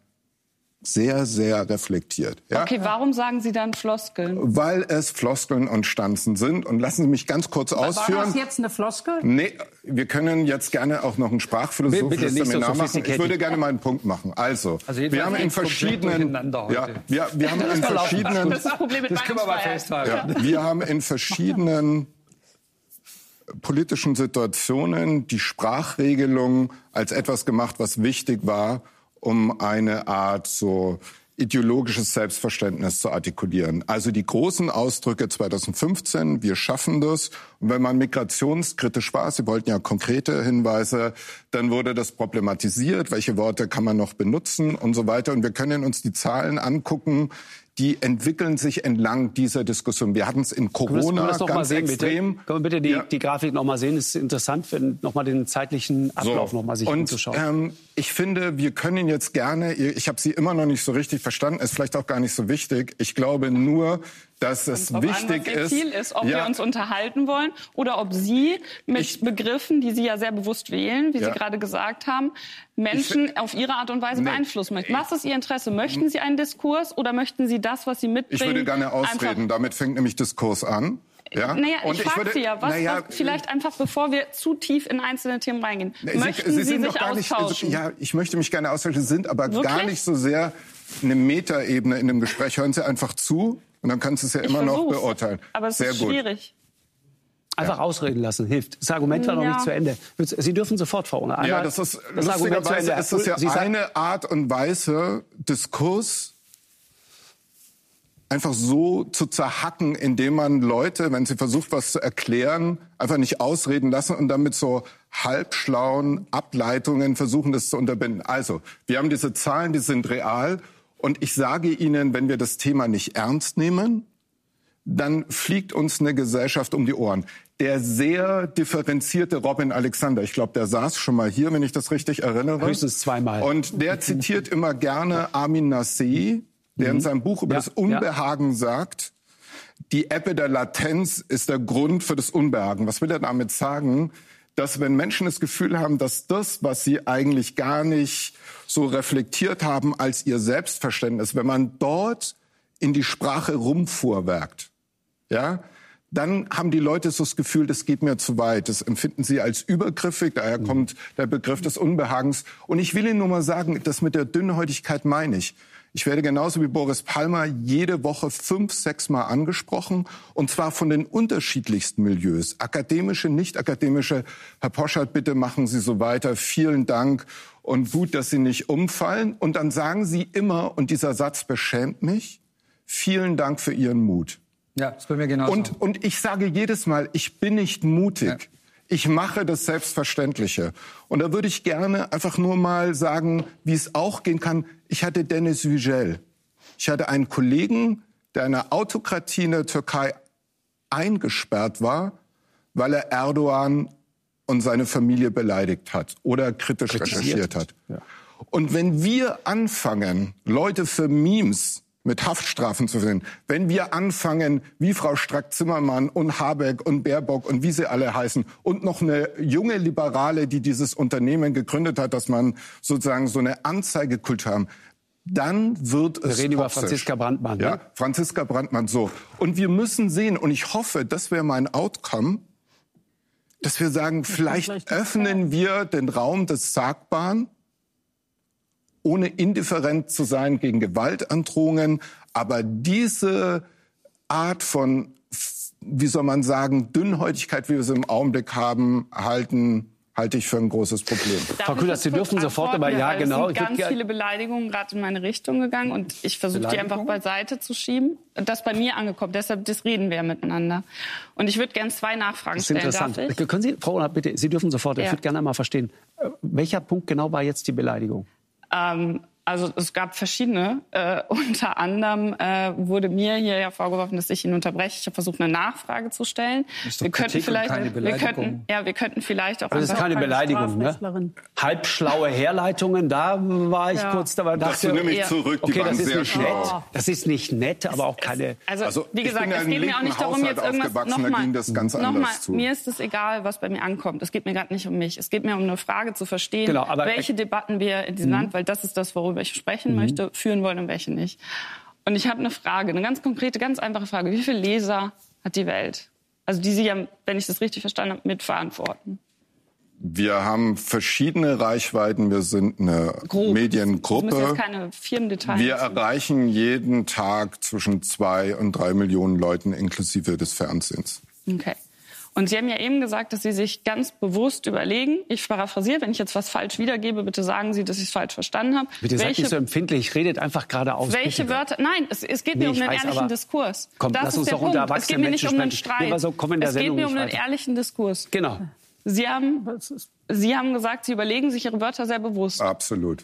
sehr, sehr reflektiert. Ja? Okay, warum sagen Sie dann Floskeln? Weil es Floskeln und Stanzen sind. Und lassen Sie mich ganz kurz war, ausführen. War das jetzt eine Floskel? Nee, wir können jetzt gerne auch noch ein sprachphilosophisches Seminar so machen. Ich würde gerne mal einen Punkt machen. Also, also wir haben in verschiedenen... Ja, wir, wir haben in verschiedenen... Das ist das Problem mit das können wir mal festhalten. Ja, wir haben in verschiedenen politischen Situationen die Sprachregelung als etwas gemacht, was wichtig war, um eine Art so ideologisches Selbstverständnis zu artikulieren. Also die großen Ausdrücke zweitausendfünfzehn, wir schaffen das. Und wenn man migrationskritisch war, Sie wollten ja konkrete Hinweise, dann wurde das problematisiert, welche Worte kann man noch benutzen und so weiter. Und wir können uns die Zahlen angucken, die entwickeln sich entlang dieser Diskussion. Wir hatten es in Corona das, das ganz sehen, extrem. Bitte? Können wir bitte die, ja. die Grafik noch mal sehen? Es ist interessant, wenn noch mal den zeitlichen Ablauf so. noch mal sich und, anzuschauen. Ähm, ich finde, wir können jetzt gerne, ich habe Sie immer noch nicht so richtig verstanden, ist vielleicht auch gar nicht so wichtig. Ich glaube nur, dass es wichtig an, was ist, Ihr Ziel ist, ob ja. wir uns unterhalten wollen oder ob Sie mit ich, Begriffen, die Sie ja sehr bewusst wählen, wie ja. Sie gerade gesagt haben, Menschen ich, auf ihre Art und Weise nee, beeinflussen möchten. Was ist Ihr Interesse? Möchten Sie einen Diskurs oder möchten Sie das, was Sie mitbringen? Ich würde gerne ausreden. Damit fängt nämlich Diskurs an. Ja? Naja, und ich, ich frage Sie ja, was, naja, was vielleicht einfach, bevor wir zu tief in einzelne Themen reingehen, Sie, möchten Sie, Sie, Sie sich austauschen? Nicht, ja, ich möchte mich gerne austauschen, sind aber Wirklich? gar nicht so sehr eine Metaebene in dem Gespräch. Hören Sie einfach zu und dann kannst du es ja immer noch beurteilen. Aber es sehr ist gut. schwierig. Einfach ja. ausreden lassen hilft. Das Argument war noch ja. nicht zu Ende. Sie dürfen sofort, Frau Unge. Ja, das ist das lustigerweise ist das ja Sie eine Art und Weise, Diskurs einfach so zu zerhacken, indem man Leute, wenn sie versucht, was zu erklären, einfach nicht ausreden lassen und dann mit so halbschlauen Ableitungen versuchen, das zu unterbinden. Also, wir haben diese Zahlen, die sind real. Und ich sage Ihnen, wenn wir das Thema nicht ernst nehmen, dann fliegt uns eine Gesellschaft um die Ohren. Der sehr differenzierte Robin Alexander, ich glaube, der saß schon mal hier, wenn ich das richtig erinnere. Höchstens zweimal. Und der zitiert immer gerne Amin Nassei, der in seinem Buch über ja, das Unbehagen ja. sagt, die Ebbe der Latenz ist der Grund für das Unbehagen. Was will er damit sagen? Dass wenn Menschen das Gefühl haben, dass das, was sie eigentlich gar nicht so reflektiert haben als ihr Selbstverständnis, wenn man dort in die Sprache rumfuhrwerkt, ja, dann haben die Leute so das Gefühl, das geht mir zu weit. Das empfinden sie als übergriffig, daher kommt der Begriff des Unbehagens. Und ich will Ihnen nur mal sagen, das mit der Dünnhäutigkeit meine ich. Ich werde genauso wie Boris Palmer jede Woche fünf, sechs Mal angesprochen. Und zwar von den unterschiedlichsten Milieus. Akademische, nicht akademische. Herr Poschardt, bitte machen Sie so weiter. Vielen Dank. Und gut, dass Sie nicht umfallen. Und dann sagen Sie immer, und dieser Satz beschämt mich, vielen Dank für Ihren Mut. Ja, das ist bei mir genauso. Und, und ich sage jedes Mal, ich bin nicht mutig. Ja. Ich mache das Selbstverständliche. Und da würde ich gerne einfach nur mal sagen, wie es auch gehen kann. Ich hatte Dennis Yücel. Ich hatte einen Kollegen, der der eine Autokratie in der Türkei eingesperrt war, weil er Erdogan und seine Familie beleidigt hat oder kritisch recherchiert hat. Ja. Und wenn wir anfangen, Leute für Memes mit Haftstrafen zu finden, wenn wir anfangen, wie Frau Strack-Zimmermann und Habeck und Baerbock und wie sie alle heißen und noch eine junge Liberale, die dieses Unternehmen gegründet hat, dass man sozusagen so eine Anzeigekultur haben, dann wird es Wir reden über Franziska Brandmann. Ja, ne? Franziska Brandmann, so. Und wir müssen sehen, und ich hoffe, das wäre mein Outcome, dass wir sagen, vielleicht, vielleicht öffnen wir den Raum des Sagbaren, ohne indifferent zu sein gegen Gewaltandrohungen. Aber diese Art von, wie soll man sagen, Dünnhäutigkeit, wie wir sie im Augenblick haben, halten, halte ich für ein großes Problem. Frau Kühners, Sie dürfen sofort, aber ja, genau. Es sind ganz viele Beleidigungen gerade in meine Richtung gegangen und ich versuche die einfach beiseite zu schieben. Das ist bei mir angekommen, deshalb das reden wir ja miteinander. Und ich würde gerne zwei Nachfragen das ist stellen. Interessant. Darf ich? Können Sie, Frau Ohnert, bitte, Sie dürfen sofort, ich ja. würde gerne einmal verstehen, welcher Punkt genau war jetzt die Beleidigung? Ähm, also es gab verschiedene. Äh, unter anderem äh, wurde mir hier ja vorgeworfen, dass ich ihn unterbreche. Ich habe versucht, eine Nachfrage zu stellen. Ist doch wir könnten Kritik vielleicht, und keine wir könnten, ja, wir könnten vielleicht auch. Aber das ist keine Beleidigung, ne? Halbschlaue Herleitungen, da war ich ja. kurz dabei. Das nehme ich zurück. Die okay, waren das ist sehr nicht schlau. nett. Das ist nicht nett, aber auch keine. Also, also wie gesagt, ich bin es geht mir auch nicht darum, jetzt irgendwas nochmal. Nochmal, mir ist es egal, was bei mir ankommt. Es geht mir gerade nicht um mich. Es geht mir um eine Frage zu verstehen, genau, aber, welche Debatten wir in diesem mhm. Land, weil das ist das, worüber ich sprechen mhm. möchte, führen wollen und welche nicht. Und ich habe eine Frage, eine ganz konkrete, ganz einfache Frage. Wie viele Leser hat die Welt? Also die Sie ja, wenn ich das richtig verstanden habe, mitverantworten. Wir haben verschiedene Reichweiten. Wir sind eine Grob. Mediengruppe. Ich muss jetzt keine Firmendetails. Wir erreichen jeden Tag zwischen zwei und drei Millionen Leuten inklusive des Fernsehens. Okay. Und Sie haben ja eben gesagt, dass Sie sich ganz bewusst überlegen, ich paraphrasiere, wenn ich jetzt was falsch wiedergebe, bitte sagen Sie, dass ich es falsch verstanden habe. Bitte seid nicht so empfindlich, redet einfach geradeaus. Welche bitte. Wörter? Nein, es, es geht nee, mir um einen weiß, ehrlichen Diskurs. Komm, das lass ist uns der doch Punkt. unter Es geht mir nicht um einen Streit. Ja, so es geht mir um einen weiter. ehrlichen Diskurs. Genau. Sie haben, Sie haben gesagt, Sie überlegen sich Ihre Wörter sehr bewusst. Absolut.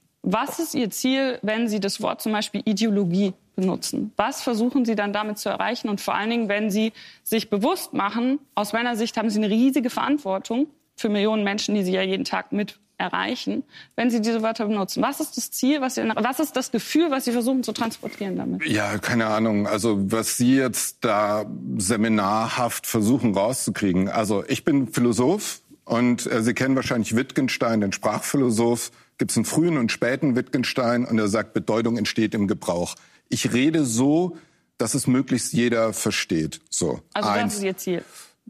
Was ist Ihr Ziel, wenn Sie das Wort zum Beispiel Ideologie benutzen? Was versuchen Sie dann damit zu erreichen? Und vor allen Dingen, wenn Sie sich bewusst machen, aus meiner Sicht haben Sie eine riesige Verantwortung für Millionen Menschen, die Sie ja jeden Tag mit erreichen, wenn Sie diese Wörter benutzen. Was ist das Ziel? Was, Sie, was ist das Gefühl, was Sie versuchen zu transportieren damit? Ja, keine Ahnung. Also was Sie jetzt da seminarhaft versuchen rauszukriegen. Also ich bin Philosoph und äh, Sie kennen wahrscheinlich Wittgenstein, den Sprachphilosoph. Gibt es einen frühen und späten Wittgenstein und er sagt, Bedeutung entsteht im Gebrauch. Ich rede so, dass es möglichst jeder versteht. So. Also das ist Ihr Ziel?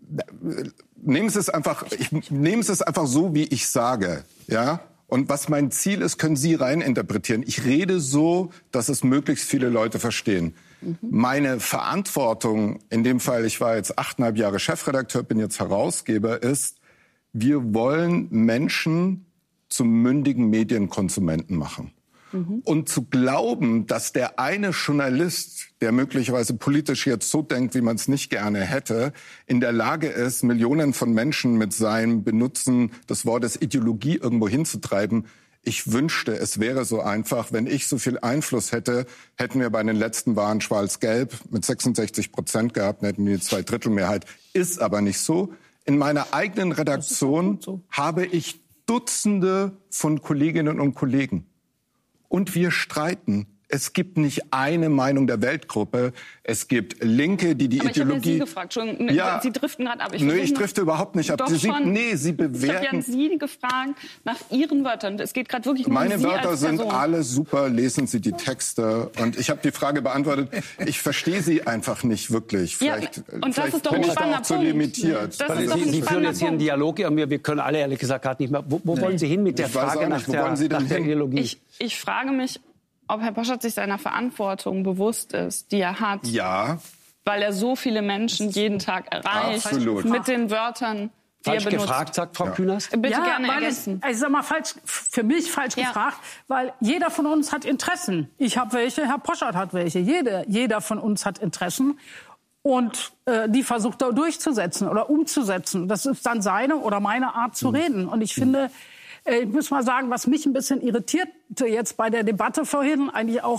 Nehmen Sie es einfach, ich nehme es einfach so, wie ich sage, ja. Und was mein Ziel ist, können Sie reininterpretieren. Ich rede so, dass es möglichst viele Leute verstehen. Mhm. Meine Verantwortung, in dem Fall, ich war jetzt achteinhalb Jahre Chefredakteur, bin jetzt Herausgeber, ist, wir wollen Menschen zum mündigen Medienkonsumenten machen. Mhm. Und zu glauben, dass der eine Journalist, der möglicherweise politisch jetzt so denkt, wie man es nicht gerne hätte, in der Lage ist, Millionen von Menschen mit seinem Benutzen des Wortes Ideologie irgendwo hinzutreiben. Ich wünschte, es wäre so einfach. Wenn ich so viel Einfluss hätte, hätten wir bei den letzten Wahlen Schwarz-Gelb mit sechsundsechzig Prozent gehabt, hätten wir die Zweidrittelmehrheit. Ist aber nicht so. In meiner eigenen Redaktion so. habe ich Dutzende von Kolleginnen und Kollegen. Und wir streiten. Es gibt nicht eine Meinung der Weltgruppe. Es gibt Linke, die die aber Ideologie... Ich habe ja Sie gefragt. Entschuldigung, ja, Sie driften gerade ab. Ich nö, ich drifte überhaupt nicht ab. Doch Sie, schon. Nee, Sie bewerten... Ich habe ja Sie gefragt nach Ihren Wörtern. Es geht gerade wirklich nur Meine um Sie Wörter als sind Person. alle super. Lesen Sie die Texte. Und ich habe die Frage beantwortet. Ich verstehe Sie einfach nicht wirklich. Vielleicht, ja, und vielleicht das ist doch bin ein ich da auch zu Punkt. limitiert. Das ist doch Sie, ein Sie führen jetzt hier einen Dialog. Wir, wir können alle ehrlich gesagt gerade nicht mehr. Wo, wo nee. wollen Sie hin mit der ich Frage nach, nicht, der, nach der Ideologie? Ich, ich frage mich, ob Herr Poschardt sich seiner Verantwortung bewusst ist, die er hat. Ja. Weil er so viele Menschen jeden Tag erreicht. Absolut. Mit den Wörtern, die falsch er benutzt. gefragt, sagt Frau ja. Kühners? Bitte ja, gerne weil ergänzen. Ich, ich sag mal, falsch, für mich falsch ja. gefragt, weil jeder von uns hat Interessen. Ich habe welche, Herr Poschardt hat welche. Jede, jeder von uns hat Interessen. Und äh, die versucht er durchzusetzen oder umzusetzen. Das ist dann seine oder meine Art zu mhm. reden. Und ich finde... Ich muss mal sagen, was mich ein bisschen irritierte jetzt bei der Debatte vorhin, eigentlich auch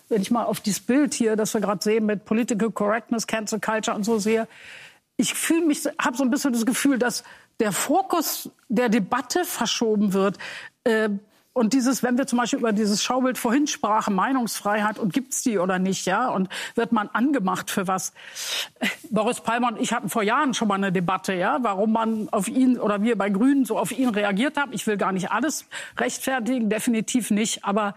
wenn ich mal auf dieses Bild hier, das wir gerade sehen mit Political Correctness, Cancel Culture und so sehe, ich fühle mich, habe so ein bisschen das Gefühl, dass der Fokus der Debatte verschoben wird. Äh, Und dieses, wenn wir zum Beispiel über dieses Schaubild vorhin sprachen, Meinungsfreiheit und gibt's die oder nicht, ja, und wird man angemacht für was? Boris Palmer und ich hatten vor Jahren schon mal eine Debatte, ja, warum man auf ihn oder wir bei Grünen so auf ihn reagiert haben. Ich will gar nicht alles rechtfertigen, definitiv nicht, aber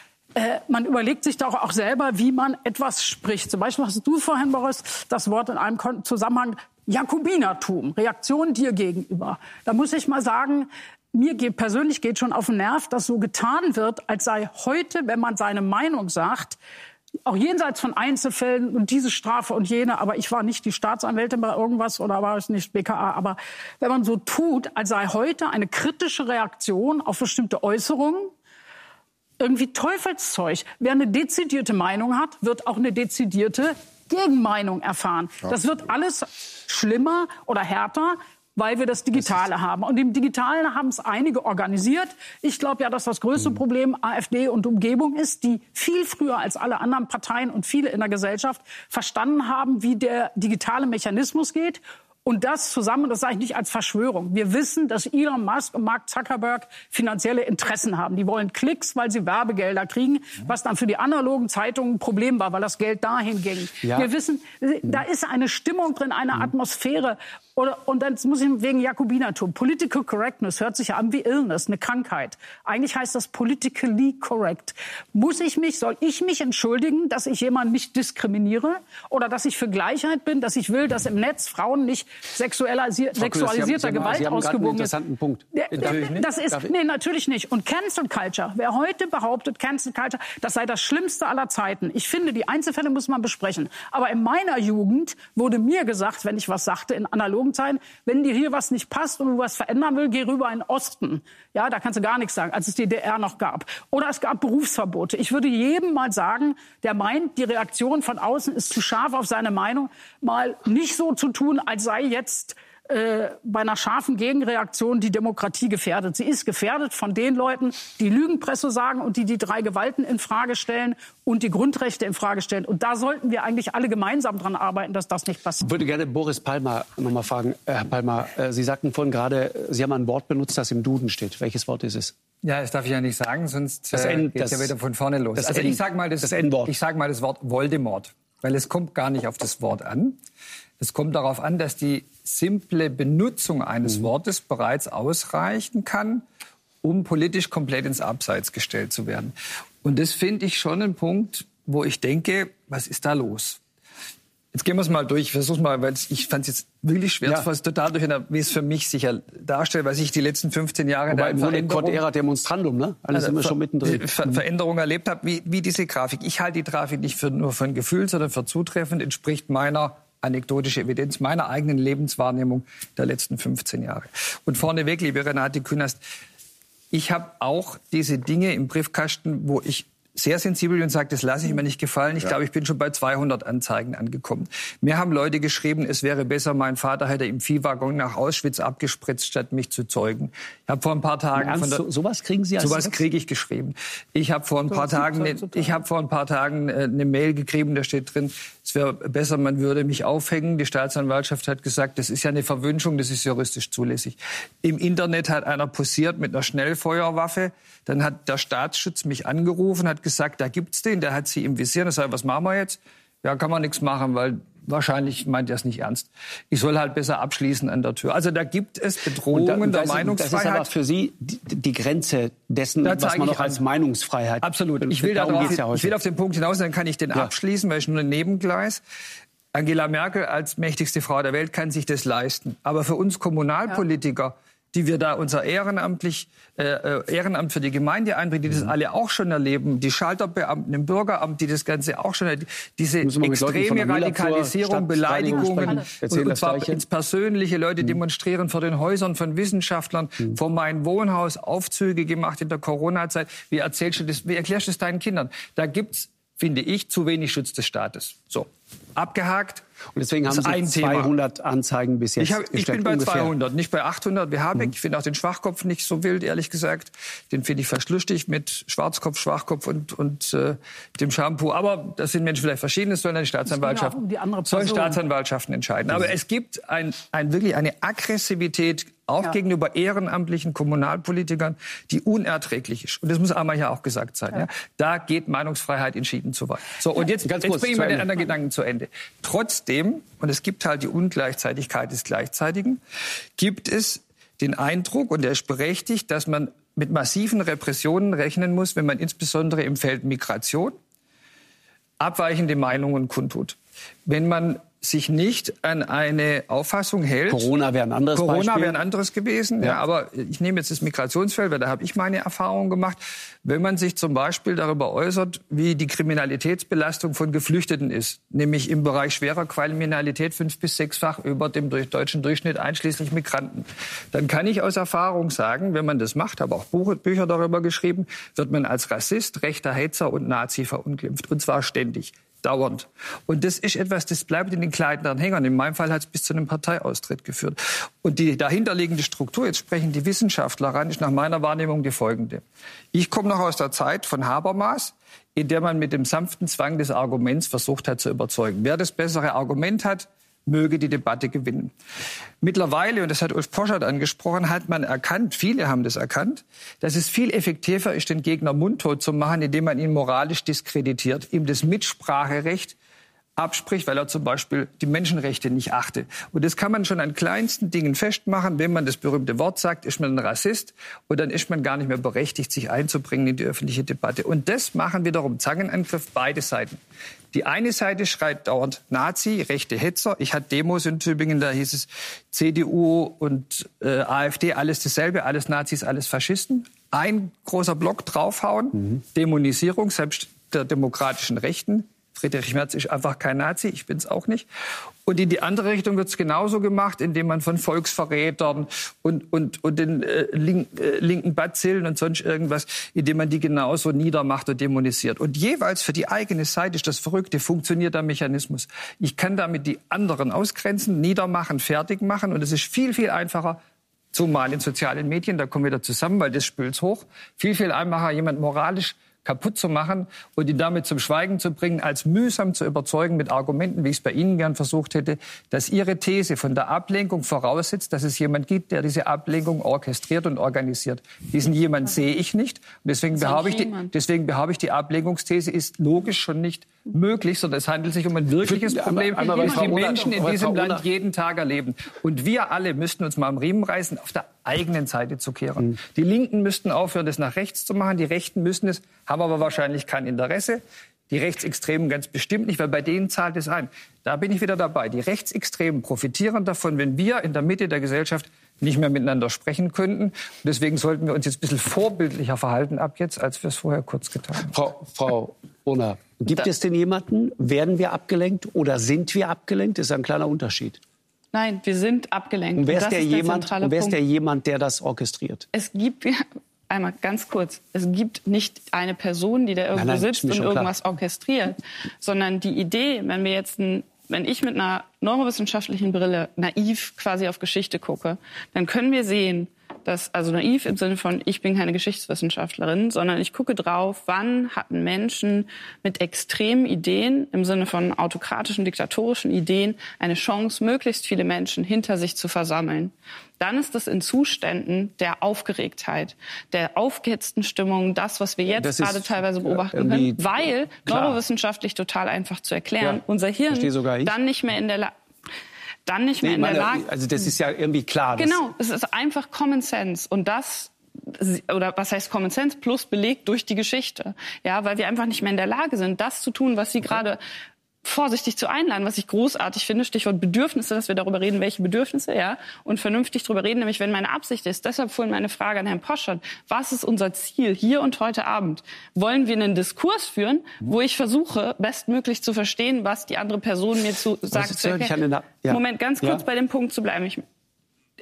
äh, man überlegt sich doch auch selber, wie man etwas spricht. Zum Beispiel hast du vorhin, Boris, das Wort in einem Zusammenhang Jakobinertum, Reaktion dir gegenüber. Da muss ich mal sagen, mir geht, persönlich geht schon auf den Nerv, dass so getan wird, als sei heute, wenn man seine Meinung sagt, auch jenseits von Einzelfällen und diese Strafe und jene, aber ich war nicht die Staatsanwältin bei irgendwas oder war es nicht B K A, aber wenn man so tut, als sei heute eine kritische Reaktion auf bestimmte Äußerungen irgendwie Teufelszeug. Wer eine dezidierte Meinung hat, wird auch eine dezidierte Gegenmeinung erfahren. Ja. Das wird alles schlimmer oder härter, weil wir das Digitale das haben. Und im Digitalen haben es einige organisiert. Ich glaube ja, dass das größte mhm. Problem AfD und Umgebung ist, die viel früher als alle anderen Parteien und viele in der Gesellschaft verstanden haben, wie der digitale Mechanismus geht. Und das zusammen, das sage ich nicht als Verschwörung. Wir wissen, dass Elon Musk und Mark Zuckerberg finanzielle Interessen haben. Die wollen Klicks, weil sie Werbegelder kriegen, was dann für die analogen Zeitungen ein Problem war, weil das Geld dahin ging. Ja. Wir wissen, da ist eine Stimmung drin, eine Atmosphäre. Oder, und dann muss ich wegen Jakobinertum. Political Correctness hört sich ja an wie Illness, eine Krankheit. Eigentlich heißt das politically correct. Muss ich mich, soll ich mich entschuldigen, dass ich jemanden nicht diskriminiere? Oder dass ich für Gleichheit bin, dass ich will, dass im Netz Frauen nicht sexualisier sexualisierter Gewalt ausgewogen ist? Punkt. Das ist, nee, natürlich nicht. Und Cancel Culture. Wer heute behauptet, Cancel Culture, das sei das Schlimmste aller Zeiten. Ich finde, die Einzelfälle muss man besprechen. Aber in meiner Jugend wurde mir gesagt, wenn ich was sagte in analogen Zeiten, wenn dir hier was nicht passt und du was verändern willst, geh rüber in den Osten. Ja, da kannst du gar nichts sagen, als es die D D R noch gab. Oder es gab Berufsverbote. Ich würde jedem mal sagen, der meint, die Reaktion von außen ist zu scharf auf seine Meinung, mal nicht so zu tun, als sei jetzt äh, bei einer scharfen Gegenreaktion die Demokratie gefährdet. Sie ist gefährdet von den Leuten, die Lügenpresse sagen und die die drei Gewalten in Frage stellen und die Grundrechte in Frage stellen. Und da sollten wir eigentlich alle gemeinsam dran arbeiten, dass das nicht passiert. Ich würde gerne Boris Palmer noch mal fragen. Herr Palmer, äh, Sie sagten vorhin gerade, Sie haben ein Wort benutzt, das im Duden steht. Welches Wort ist es? Ja, das darf ich ja nicht sagen, sonst das äh, geht es ja wieder von vorne los. Das also N, ich sage mal das, das N-Wort. Ich sage mal das Wort Voldemort, weil es kommt gar nicht auf das Wort an. Es kommt darauf an, dass die simple Benutzung eines mhm. Wortes bereits ausreichen kann, um politisch komplett ins Abseits gestellt zu werden. Und das finde ich schon ein Punkt, wo ich denke, was ist da los? Jetzt gehen wir es mal durch. Ich versuche mal, weil ich fand es jetzt wirklich schwer, ja. was total durcheinander, wie es für mich sicher darstellt, weil ich die letzten fünfzehn Jahre Wobei da Veränderung, era Demonstrandum, ne? Alles also immer schon mittendrin. Ver Veränderung erlebt habe, wie, wie diese Grafik. Ich halte die Grafik nicht für, nur für ein Gefühl, sondern für zutreffend, entspricht meiner anekdotische Evidenz, meiner eigenen Lebenswahrnehmung der letzten fünfzehn Jahre. Und vorneweg, liebe Renate Künast, ich habe auch diese Dinge im Briefkasten, wo ich sehr sensibel bin und sage, das lasse ich mir nicht gefallen. Ich ja. glaube, ich bin schon bei zweihundert Anzeigen angekommen. Mir haben Leute geschrieben, es wäre besser, mein Vater hätte im Viehwaggon nach Auschwitz abgespritzt, statt mich zu zeugen. Ich habe vor ein paar Tagen... Ernst, von der, so, sowas kriegen Sie? Als sowas kriege ich geschrieben. Ich habe vor ein paar Tagen, ne, ich habe vor ein paar Tagen eine Mail geschrieben, da steht drin, es wäre besser, man würde mich aufhängen. Die Staatsanwaltschaft hat gesagt, das ist ja eine Verwünschung, das ist juristisch zulässig. Im Internet hat einer posiert mit einer Schnellfeuerwaffe. Dann hat der Staatsschutz mich angerufen, hat gesagt, da gibt's den, der hat sie im Visier. Da sage ich, was machen wir jetzt? Ja, kann man nichts machen, weil wahrscheinlich meint er es nicht ernst. Ich soll halt besser abschließen an der Tür. Also da gibt es Bedrohungen der Meinungsfreiheit. Das ist aber für Sie die, die Grenze dessen, was man noch als Meinungsfreiheit... Absolut. Ich will, darauf, ja ich will auf den Punkt hinaus, dann kann ich den ja. abschließen, weil ich nur ein Nebengleis. Angela Merkel als mächtigste Frau der Welt kann sich das leisten. Aber für uns Kommunalpolitiker... Ja. die wir da unser Ehrenamtlich, äh, Ehrenamt für die Gemeinde einbringen, die das mhm. alle auch schon erleben, die Schalterbeamten im Bürgeramt, die das Ganze auch schon, diese extreme Radikalisierung, Beleidigungen und, und zwar ins Persönliche, Leute mhm. demonstrieren vor den Häusern von Wissenschaftlern, mhm. vor meinem Wohnhaus, Aufzüge gemacht in der Corona-Zeit. Wie erzählst du das, wie erklärst du das deinen Kindern? Da gibt's finde ich, zu wenig Schutz des Staates. So, abgehakt. Und deswegen haben Sie zweihundert Anzeigen bis jetzt ich, hab, ich bin bei ungefähr. zweihundert, nicht bei achthundert. Wir haben, Mhm. ich finde auch den Schwachkopf nicht so wild, ehrlich gesagt. Den finde ich fast lustig mit Schwarzkopf, Schwachkopf und, und äh, dem Shampoo. Aber das sind Menschen vielleicht verschieden. Das sollen dann die Staatsanwaltschaften, um die andere sollen Staatsanwaltschaften entscheiden. Aber es gibt ein, ein, wirklich eine Aggressivität, auch ja. gegenüber ehrenamtlichen Kommunalpolitikern, die unerträglich ist. Und das muss einmal ja auch gesagt sein. Ja. Ja. Da geht Meinungsfreiheit entschieden zu weit. So, und jetzt, jetzt bringen wir den anderen Gedanken zu Ende. Trotzdem, und es gibt halt die Ungleichzeitigkeit des Gleichzeitigen, gibt es den Eindruck, und der ist berechtigt, dass man mit massiven Repressionen rechnen muss, wenn man insbesondere im Feld Migration abweichende Meinungen kundtut. Wenn man sich nicht an eine Auffassung hält. Corona wäre ein anderes Corona Beispiel. wäre ein anderes gewesen. Ja. Ja, aber ich nehme jetzt das Migrationsfeld, weil da habe ich meine Erfahrungen gemacht. Wenn man sich zum Beispiel darüber äußert, wie die Kriminalitätsbelastung von Geflüchteten ist, nämlich im Bereich schwerer Kriminalität fünf- bis sechsfach über dem deutschen Durchschnitt, einschließlich Migranten, dann kann ich aus Erfahrung sagen, wenn man das macht, habe auch Bücher darüber geschrieben, wird man als Rassist, rechter Hetzer und Nazi verunglimpft. Und zwar ständig. Dauernd. Und das ist etwas, das bleibt in den kleinen Hängern. In meinem Fall hat es bis zu einem Parteiaustritt geführt. Und die dahinterliegende Struktur, jetzt sprechen die Wissenschaftler ran, ist nach meiner Wahrnehmung die folgende. Ich komme noch aus der Zeit von Habermas, in der man mit dem sanften Zwang des Arguments versucht hat zu überzeugen. Wer das bessere Argument hat, möge die Debatte gewinnen. Mittlerweile, und das hat Ulf Poschardt angesprochen, hat man erkannt, viele haben das erkannt, dass es viel effektiver ist, den Gegner mundtot zu machen, indem man ihn moralisch diskreditiert, ihm das Mitspracherecht abspricht, weil er zum Beispiel die Menschenrechte nicht achtet. Und das kann man schon an kleinsten Dingen festmachen. Wenn man das berühmte Wort sagt, ist man ein Rassist und dann ist man gar nicht mehr berechtigt, sich einzubringen in die öffentliche Debatte. Und das machen wiederum Zangenangriff beide Seiten. Die eine Seite schreit dauernd Nazi, rechte Hetzer. Ich hatte Demos in Tübingen, da hieß es C D U und äh, AfD, alles dasselbe, alles Nazis, alles Faschisten. Ein großer Block draufhauen, mhm. Dämonisierung, selbst der demokratischen Rechten. Friedrich Merz ist einfach kein Nazi, ich bin es auch nicht. Und in die andere Richtung wird es genauso gemacht, indem man von Volksverrätern und, und, und den äh, link, äh, linken Bazillen und sonst irgendwas, indem man die genauso niedermacht und dämonisiert. Und jeweils für die eigene Seite ist das Verrückte, funktioniert der Mechanismus. Ich kann damit die anderen ausgrenzen, niedermachen, fertig machen und es ist viel, viel einfacher, zumal in sozialen Medien, da kommen wir da zusammen, weil das spült's hoch, viel, viel einfacher, jemand moralisch kaputt zu machen und ihn damit zum Schweigen zu bringen, als mühsam zu überzeugen mit Argumenten, wie ich es bei Ihnen gern versucht hätte, dass Ihre These von der Ablenkung voraussetzt, dass es jemand gibt, der diese Ablenkung orchestriert und organisiert. Diesen jemand sehe ich nicht. Und deswegen behaupte ich, die, deswegen behaupte ich, die Ablenkungsthese ist logisch schon nicht möglich, sondern es handelt sich um ein wirkliches Problem, das die Menschen in diesem Land jeden Tag erleben. Und wir alle müssten uns mal am Riemen reißen, auf der eigenen Seite zu kehren. Mhm. Die Linken müssten aufhören, das nach rechts zu machen. Die Rechten müssen es, haben aber wahrscheinlich kein Interesse. Die Rechtsextremen ganz bestimmt nicht, weil bei denen zahlt es ein. Da bin ich wieder dabei. Die Rechtsextremen profitieren davon, wenn wir in der Mitte der Gesellschaft nicht mehr miteinander sprechen könnten. Und deswegen sollten wir uns jetzt ein bisschen vorbildlicher verhalten ab jetzt, als wir es vorher kurz getan haben. Frau, Frau Brunner, gibt da, es denn jemanden, werden wir abgelenkt oder sind wir abgelenkt? Das ist ein kleiner Unterschied. Nein, wir sind abgelenkt. Und wer ist, der, ist jemand, der, und wer ist der jemand, der das orchestriert? Es gibt, einmal ganz kurz, es gibt nicht eine Person, die da irgendwo nein, nein, sitzt und irgendwas klar. orchestriert, sondern die Idee, wenn wir jetzt ein Wenn ich mit einer neurowissenschaftlichen Brille naiv quasi auf Geschichte gucke, dann können wir sehen, dass, also naiv im Sinne von, ich bin keine Geschichtswissenschaftlerin, sondern ich gucke drauf, wann hatten Menschen mit extremen Ideen, im Sinne von autokratischen, diktatorischen Ideen, eine Chance, möglichst viele Menschen hinter sich zu versammeln. Dann ist es in Zuständen der Aufgeregtheit, der aufgehitzten Stimmung, das, was wir jetzt gerade teilweise beobachten können, weil klar. neurowissenschaftlich total einfach zu erklären, ja, unser Hirn dann nicht mehr in der Lage... dann nicht mehr nee, in der Lage... Also das ist ja irgendwie klar. Genau, es ist einfach Common Sense. Und das, oder was heißt Common Sense, plus belegt durch die Geschichte. Ja, weil wir einfach nicht mehr in der Lage sind, das zu tun, was Sie gerade vorsichtig zu einladen, was ich großartig finde, Stichwort Bedürfnisse, dass wir darüber reden, welche Bedürfnisse, ja, und vernünftig darüber reden, nämlich wenn meine Absicht ist. Deshalb vorhin meine Frage an Herrn Poschardt. Was ist unser Ziel hier und heute Abend? Wollen wir einen Diskurs führen, wo ich versuche, bestmöglich zu verstehen, was die andere Person mir zu sagt? Zu erklären? Ja. Moment, ganz kurz ja. bei dem Punkt zu bleiben. Ich,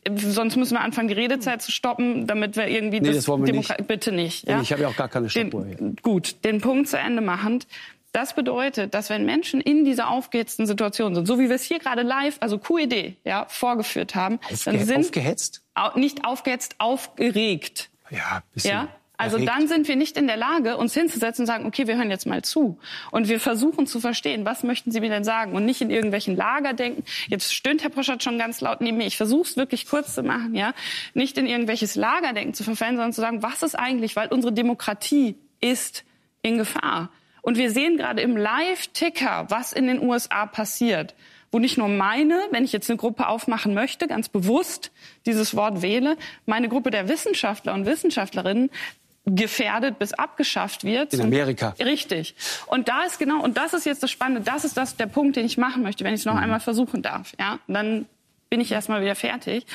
sonst müssen wir anfangen, die Redezeit zu stoppen, damit wir irgendwie nee, das, das wollen wir Demokra- nicht. Bitte nicht. Ja? Ich habe ja auch gar keine Stoppuhr hier. Den, gut, den Punkt zu Ende machend. Das bedeutet, dass wenn Menschen in dieser aufgehetzten Situation sind, so wie wir es hier gerade live, also Q E D, ja, vorgeführt haben, Aufge- dann sind aufgehetzt? Au, nicht aufgehetzt, aufgeregt. Ja, bisschen. Ja? Also erregt. dann sind wir nicht in der Lage, uns hinzusetzen und sagen, okay, wir hören jetzt mal zu. Und wir versuchen zu verstehen, was möchten Sie mir denn sagen? Und nicht in irgendwelchen Lager denken. Jetzt stöhnt Herr Poschardt schon ganz laut neben mir. Ich versuche es wirklich kurz zu machen. Ja, nicht in irgendwelches Lagerdenken zu verfallen, sondern zu sagen, was ist eigentlich, weil unsere Demokratie ist in Gefahr. Und wir sehen gerade im Live-Ticker, was in den U S A passiert. Wo nicht nur meine, wenn ich jetzt eine Gruppe aufmachen möchte, ganz bewusst dieses Wort wähle, meine Gruppe der Wissenschaftler und Wissenschaftlerinnen gefährdet bis abgeschafft wird. In Amerika. Und, richtig. Und da ist genau, und das ist jetzt das Spannende, das ist das, der Punkt, den ich machen möchte, wenn ich es noch mhm. einmal versuchen darf. Ja, dann bin ich erstmal wieder fertig.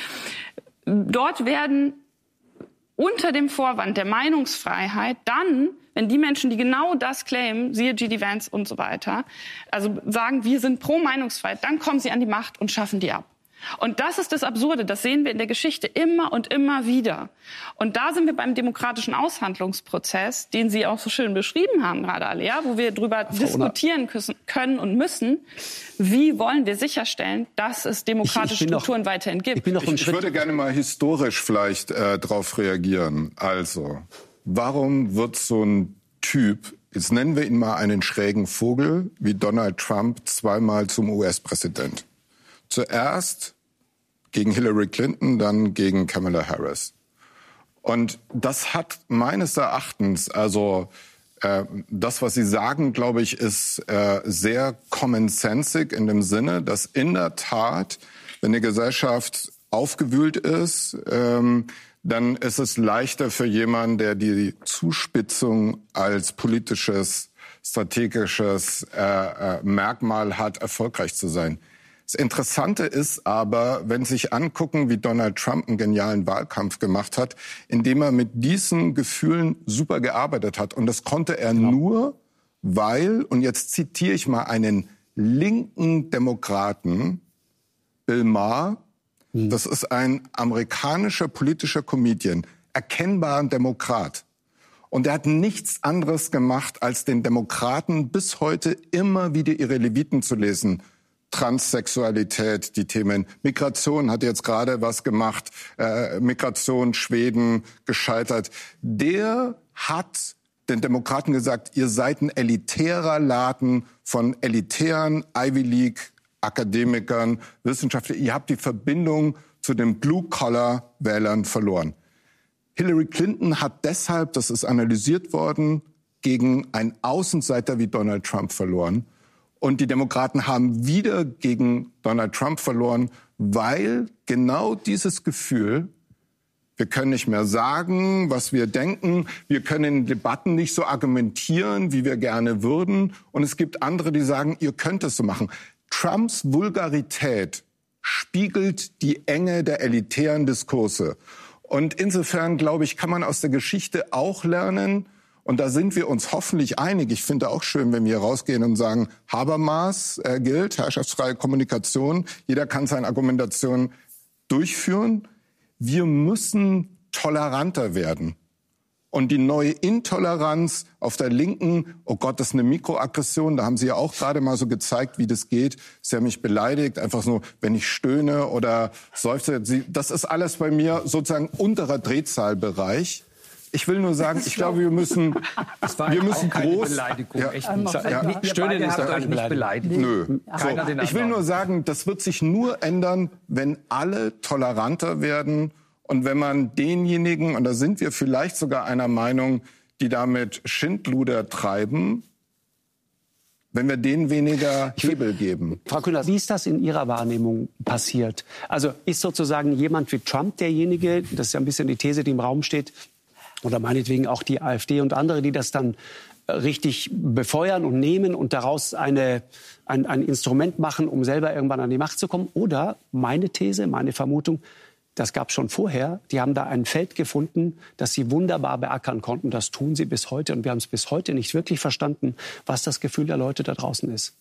Dort werden unter dem Vorwand der Meinungsfreiheit dann, wenn die Menschen, die genau das claimen, siehe G D Vance und so weiter, also sagen, wir sind pro Meinungsfreiheit, dann kommen sie an die Macht und schaffen die ab. Und das ist das Absurde, das sehen wir in der Geschichte immer und immer wieder. Und da sind wir beim demokratischen Aushandlungsprozess, den Sie auch so schön beschrieben haben gerade alle, ja, wo wir darüber diskutieren können und müssen, wie wollen wir sicherstellen, dass es demokratische ich, ich Strukturen noch, weiterhin gibt. Ich, bin noch ich, ich würde gerne mal historisch vielleicht äh, darauf reagieren. Also, warum wird so ein Typ, jetzt nennen wir ihn mal einen schrägen Vogel, wie Donald Trump, zweimal zum U S-Präsident? Zuerst gegen Hillary Clinton, dann gegen Kamala Harris. Und das hat meines Erachtens, also äh, das, was Sie sagen, glaube ich, ist äh, sehr common-sensig in dem Sinne, dass in der Tat, wenn die Gesellschaft aufgewühlt ist, ähm, dann ist es leichter für jemanden, der die Zuspitzung als politisches, strategisches äh, äh, Merkmal hat, erfolgreich zu sein. Das Interessante ist aber, wenn Sie sich angucken, wie Donald Trump einen genialen Wahlkampf gemacht hat, indem er mit diesen Gefühlen super gearbeitet hat. Und das konnte er ja. nur, weil, und jetzt zitiere ich mal einen linken Demokraten, Bill Maher, mhm. das ist ein amerikanischer politischer Comedian, erkennbar ein Demokrat. Und er hat nichts anderes gemacht, als den Demokraten bis heute immer wieder ihre Leviten zu lesen. Transsexualität, die Themen Migration, hat jetzt gerade was gemacht, äh, Migration, Schweden, gescheitert. Der hat den Demokraten gesagt, ihr seid ein elitärer Laden von elitären Ivy League Akademikern, Wissenschaftlern. Ihr habt die Verbindung zu den Blue-Collar-Wählern verloren. Hillary Clinton hat deshalb, das ist analysiert worden, gegen einen Außenseiter wie Donald Trump verloren. Und die Demokraten haben wieder gegen Donald Trump verloren, weil genau dieses Gefühl, wir können nicht mehr sagen, was wir denken, wir können in Debatten nicht so argumentieren, wie wir gerne würden. Und es gibt andere, die sagen, ihr könnt es so machen. Trumps Vulgarität spiegelt die Enge der elitären Diskurse. Und insofern, glaube ich, kann man aus der Geschichte auch lernen. Und da sind wir uns hoffentlich einig. Ich finde auch schön, wenn wir hier rausgehen und sagen, Habermas äh, gilt, herrschaftsfreie Kommunikation. Jeder kann seine Argumentation durchführen. Wir müssen toleranter werden. Und die neue Intoleranz auf der Linken, oh Gott, das ist eine Mikroaggression, da haben Sie ja auch gerade mal so gezeigt, wie das geht. Sie haben mich beleidigt, einfach so, wenn ich stöhne oder seufze. Das ist alles bei mir sozusagen unterer Drehzahlbereich. Ich will nur sagen, ich glaube, wir müssen, das war wir müssen keine groß. Beleidigung, ja, echt nicht. Ja. Stöhnen ist doch euch nicht beleidigt. Nö. So, ich will nur sagen, das wird sich nur ändern, wenn alle toleranter werden und wenn man denjenigen, und da sind wir vielleicht sogar einer Meinung, die damit Schindluder treiben, wenn wir denen weniger Hebel geben. Frau Kühners, wie ist das in Ihrer Wahrnehmung passiert? Also ist sozusagen jemand wie Trump derjenige, das ist ja ein bisschen die These, die im Raum steht, oder meinetwegen auch die AfD und andere, die das dann richtig befeuern und nehmen und daraus eine, ein, ein Instrument machen, um selber irgendwann an die Macht zu kommen? Oder meine These, meine Vermutung, das gab es schon vorher. Die haben da ein Feld gefunden, das sie wunderbar beackern konnten. Das tun sie bis heute. Und wir haben es bis heute nicht wirklich verstanden, was das Gefühl der Leute da draußen ist.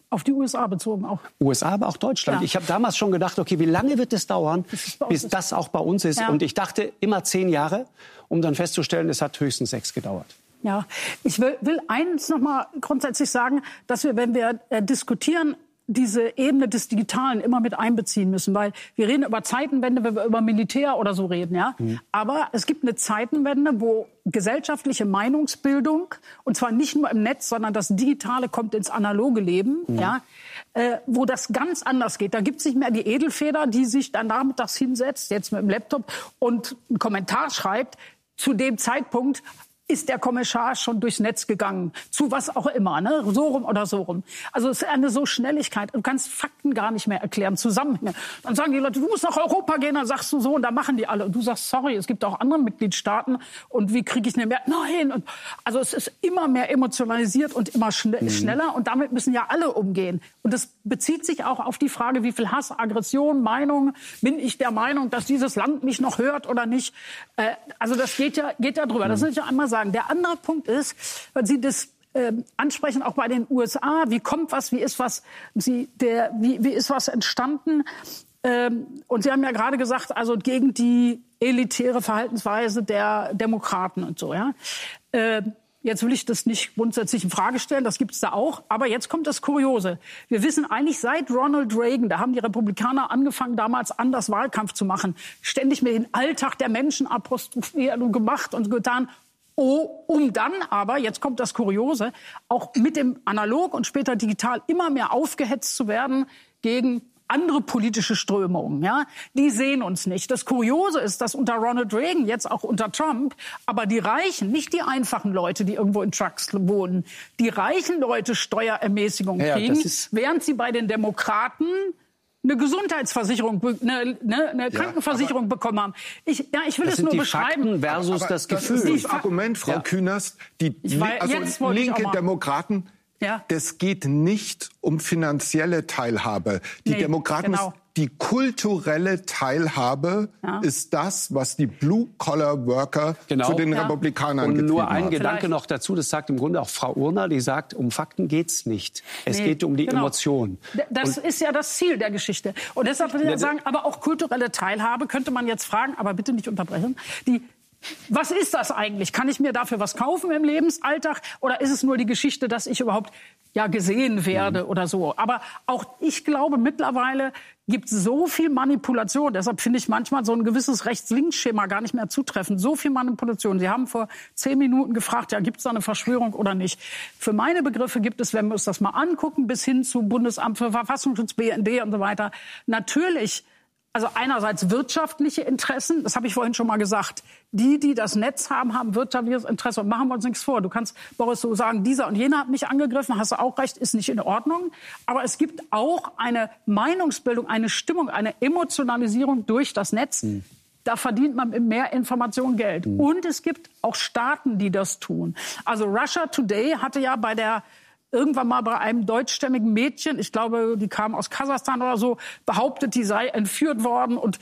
Auf die U S A bezogen auch. U S A, aber auch Deutschland. Ja. Ich habe damals schon gedacht, okay, wie lange wird es dauern, bis ist. das auch bei uns ist? Ja. Und ich dachte immer zehn Jahre, um dann festzustellen, es hat höchstens sechs gedauert. Ja, ich will, will eins noch mal grundsätzlich sagen, dass wir, wenn wir äh, diskutieren, diese Ebene des Digitalen immer mit einbeziehen müssen, weil wir reden über Zeitenwende, wenn wir über Militär oder so reden, ja. Mhm. Aber es gibt eine Zeitenwende, wo gesellschaftliche Meinungsbildung, und zwar nicht nur im Netz, sondern das Digitale kommt ins analoge Leben, mhm. ja, äh, wo das ganz anders geht. Da gibt es nicht mehr die Edelfeder, die sich dann nachmittags hinsetzt, jetzt mit dem Laptop und einen Kommentar schreibt. Zu dem Zeitpunkt ist der Kommissar schon durchs Netz gegangen, zu was auch immer, ne? So rum oder so rum. Also es ist eine so Schnelligkeit. Du kannst Fakten gar nicht mehr erklären, Zusammenhänge. Dann sagen die Leute, du musst nach Europa gehen, dann sagst du so, und da machen die alle. Und du sagst, sorry, es gibt auch andere Mitgliedstaaten und wie kriege ich eine mehr? Nein. Und also es ist immer mehr emotionalisiert und immer schne- mhm. schneller und damit müssen ja alle umgehen. Und das bezieht sich auch auf die Frage, wie viel Hass, Aggression, Meinung, bin ich der Meinung, dass dieses Land mich noch hört oder nicht? Äh, also das geht ja, geht ja drüber. Mhm. Das will ich ja einmal sagen. Der andere Punkt ist, weil Sie das äh, ansprechen, auch bei den U S A, wie kommt was, wie ist was, Sie, der, wie, wie ist was entstanden? Ähm, und Sie haben ja gerade gesagt, also gegen die elitäre Verhaltensweise der Demokraten und so, ja. Äh, Jetzt will ich das nicht grundsätzlich in Frage stellen, das gibt es da auch. Aber jetzt kommt das Kuriose. Wir wissen eigentlich seit Ronald Reagan, da haben die Republikaner angefangen, damals anders Wahlkampf zu machen, ständig mit dem Alltag der Menschen apostrophiert und gemacht und getan. Oh, um dann aber, jetzt kommt das Kuriose, auch mit dem Analog und später digital immer mehr aufgehetzt zu werden gegen andere politische Strömungen, ja, die sehen uns nicht. Das Kuriose ist, dass unter Ronald Reagan, jetzt auch unter Trump, aber die Reichen, nicht die einfachen Leute, die irgendwo in Trucks wohnen, die reichen Leute Steuerermäßigung ja, kriegen, während sie bei den Demokraten eine Gesundheitsversicherung, eine, eine, eine Krankenversicherung ja, bekommen haben. Ich, ja, ich will das es sind nur die beschreiben. Fakten versus aber das Gefühl. Das ist das Argument, Frau ja. Künast, die weiß, also linke Demokraten. Ja. Das geht nicht um finanzielle Teilhabe. Die nee, Demokraten, genau. die kulturelle Teilhabe ja. ist das, was die Blue-Collar-Worker genau. zu den ja. Republikanern und getrieben nur ein hat. Gedanke Vielleicht. noch dazu, das sagt im Grunde auch Frau Urner, die sagt, um Fakten geht's nicht. Es nee, geht um die genau. Emotionen. Das und ist ja das Ziel der Geschichte. Und deshalb will ich sagen, aber auch kulturelle Teilhabe könnte man jetzt fragen, aber bitte nicht unterbrechen, die was ist das eigentlich? Kann ich mir dafür was kaufen im Lebensalltag? Oder ist es nur die Geschichte, dass ich überhaupt ja gesehen werde mhm. oder so? Aber auch ich glaube, mittlerweile gibt es so viel Manipulation. Deshalb finde ich manchmal so ein gewisses Rechts-Links-Schema gar nicht mehr zutreffend. So viel Manipulation. Sie haben vor zehn Minuten gefragt, ja, gibt es da eine Verschwörung oder nicht? Für meine Begriffe gibt es, wenn wir uns das mal angucken, bis hin zu Bundesamt für Verfassungsschutz, B N D und so weiter, natürlich. Also einerseits wirtschaftliche Interessen, das habe ich vorhin schon mal gesagt. Die, die das Netz haben, haben wirtschaftliches Interesse. Und machen wir uns nichts vor. Du kannst, Boris, so sagen, dieser und jener hat mich angegriffen, hast du auch recht, ist nicht in Ordnung. Aber es gibt auch eine Meinungsbildung, eine Stimmung, eine Emotionalisierung durch das Netz. Mhm. Da verdient man mit mehr Information Geld. Mhm. Und es gibt auch Staaten, die das tun. Also Russia Today hatte ja bei der irgendwann mal bei einem deutschstämmigen Mädchen, ich glaube, die kam aus Kasachstan oder so, behauptet, die sei entführt worden. Und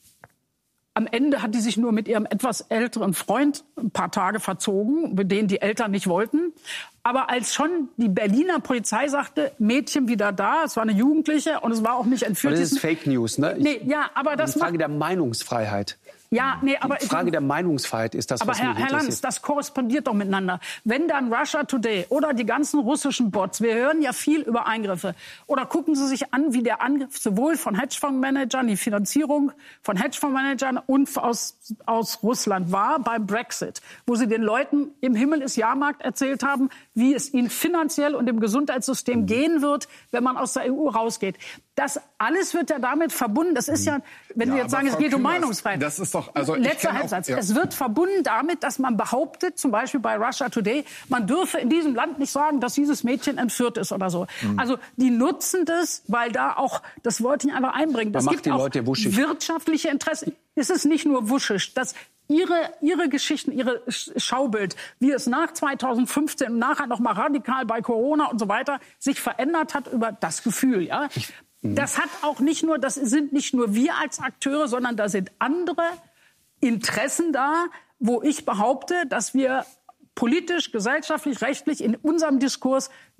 am Ende hat die sich nur mit ihrem etwas älteren Freund ein paar Tage verzogen, mit denen die Eltern nicht wollten. Aber als schon die Berliner Polizei sagte, Mädchen wieder da, es war eine Jugendliche und es war auch nicht entführt. Aber das ist Fake News, ne? Nee, ja, aber das die Frage der Meinungsfreiheit. Ja, nee, aber die Frage der Meinungsfreiheit ist das, aber was Herr, mich Herr interessiert. Lanz, das korrespondiert doch miteinander. Wenn dann Russia Today oder die ganzen russischen Bots, wir hören ja viel über Eingriffe, oder gucken Sie sich an, wie der Angriff sowohl von Hedgefondsmanagern, die Finanzierung von Hedgefondsmanagern und aus, aus Russland war beim Brexit, wo sie den Leuten im Himmel ist Jahrmarkt erzählt haben, wie es ihnen finanziell und im Gesundheitssystem mhm. gehen wird, wenn man aus der E U rausgeht. Das alles wird ja damit verbunden. Das ist ja, wenn ja, wir jetzt sagen, es geht Künast, um Meinungsfreiheit. Das ist doch, also letzter Halbsatz. Ja. Es wird verbunden damit, dass man behauptet, zum Beispiel bei Russia Today, man dürfe in diesem Land nicht sagen, dass dieses Mädchen entführt ist oder so. Mhm. Also die nutzen das, weil da auch, das wollte ich einfach einbringen, es gibt auch wirtschaftliche Interessen. Es ist nicht nur wuschig, dass Ihre, ihre Geschichten, ihre Schaubild, wie es nach zweitausendfünfzehn und nachher noch mal radikal bei Corona und so weiter sich verändert hat über das Gefühl, ja. Das hat auch nicht nur, das sind nicht nur wir als Akteure, sondern da sind andere Interessen da, wo ich behaupte, dass wir politisch, gesellschaftlich, rechtlich in unserem Diskurs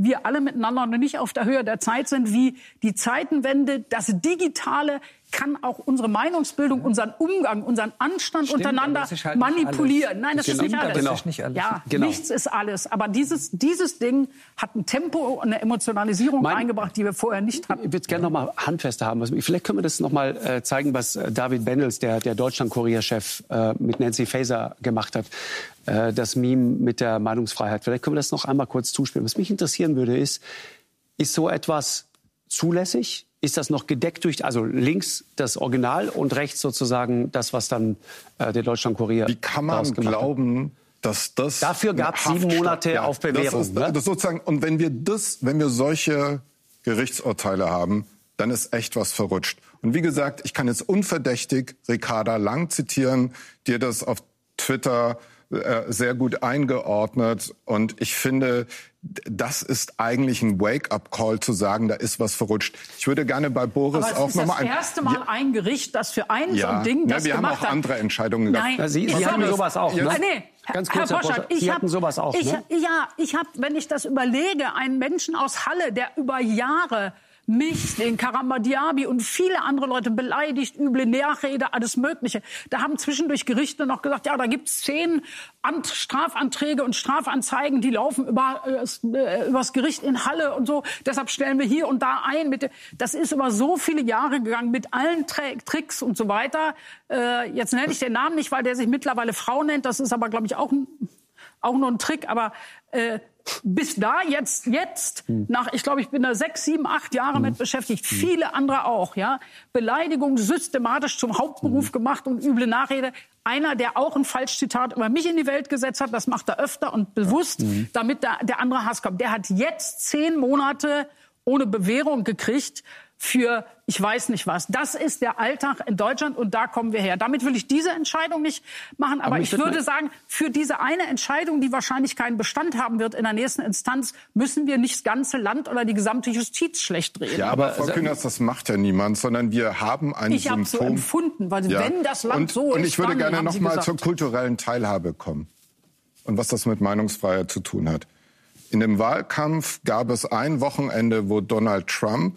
wir alle miteinander noch nicht auf der Höhe der Zeit sind, wie die Zeitenwende, das Digitale kann auch unsere Meinungsbildung, unseren Umgang, unseren Anstand stimmt, untereinander halt manipulieren. Nein, das genau. ist nicht alles. Genau. Ist nicht alles. Ja, genau. nichts ist alles. Aber dieses, dieses Ding hat ein Tempo und eine Emotionalisierung mein, eingebracht, die wir vorher nicht hatten. Ich würde gerne noch mal handfester haben. Vielleicht können wir das noch mal äh, zeigen, was David Bendels, der, der Deutschland-Kurier-Chef, äh, mit Nancy Faeser gemacht hat. Äh, das Meme mit der Meinungsfreiheit. Vielleicht können wir das noch einmal kurz zuspielen. Was mich interessieren würde, ist, ist so etwas zulässig? Ist das noch gedeckt durch, also links das Original und rechts sozusagen das, was dann äh, der Deutschland-Kurier Wie kann man glauben, dass das... Dafür gab es sieben Monate ja, auf Bewährung. Das ist, ne? das ist sozusagen, und wenn wir, das, wenn wir solche Gerichtsurteile haben, dann ist echt was verrutscht. Und wie gesagt, ich kann jetzt unverdächtig Ricarda Lang zitieren, die das auf Twitter äh, sehr gut eingeordnet. Und ich finde, das ist eigentlich ein Wake-up-Call zu sagen, da ist was verrutscht. Ich würde gerne bei Boris Aber es auch ist noch mal das erste Mal ja, ein Gericht, das für ein ja, so ein Ding das ja, wir gemacht haben auch hat. andere Entscheidungen gehabt. Nein, ja, Sie, ich Sie hatten das, sowas auch, ne? Ja, nee, Ganz kurz, Herr Herr Poschardt, Sie ich hatten hab, sowas auch, ich, ne? Ja, ich habe, wenn ich das überlege, einen Menschen aus Halle, der über Jahre mich, den Karamba Diaby und viele andere Leute beleidigt, üble Nachrede, alles Mögliche. Da haben zwischendurch Gerichte noch gesagt, ja, da gibt's zehn Ant- Strafanträge und Strafanzeigen, die laufen über äh, übers Gericht in Halle und so. Deshalb stellen wir hier und da ein. Mit, das ist über so viele Jahre gegangen mit allen Tra- Tricks und so weiter. Äh, jetzt nenne ich den Namen nicht, weil der sich mittlerweile Frau nennt. Das ist aber, glaube ich, auch ein, auch nur ein Trick. Aber äh, bis da jetzt, jetzt, hm. nach, ich glaube, ich bin da sechs, sieben, acht Jahre hm. mit beschäftigt. Hm. Viele andere auch, ja. Beleidigung systematisch zum Hauptberuf hm. gemacht und üble Nachrede. Einer, der auch ein Falschzitat über mich in die Welt gesetzt hat, das macht er öfter und bewusst, hm. damit der, der andere Hass kommt. Der hat jetzt zehn Monate ohne Bewährung gekriegt für ich weiß nicht was. Das ist der Alltag in Deutschland und da kommen wir her. Damit will ich diese Entscheidung nicht machen, aber, aber ich würde sagen, für diese eine Entscheidung, die wahrscheinlich keinen Bestand haben wird in der nächsten Instanz, müssen wir nicht das ganze Land oder die gesamte Justiz schlecht reden. Ja, aber Frau Kühners, das macht ja niemand, sondern wir haben ein ich Symptom. Ich habe so empfunden, weil ja. wenn das Land und, so ist, und ich würde dann, gerne noch mal zur kulturellen Teilhabe kommen und was das mit Meinungsfreiheit zu tun hat. In dem Wahlkampf gab es ein Wochenende, wo Donald Trump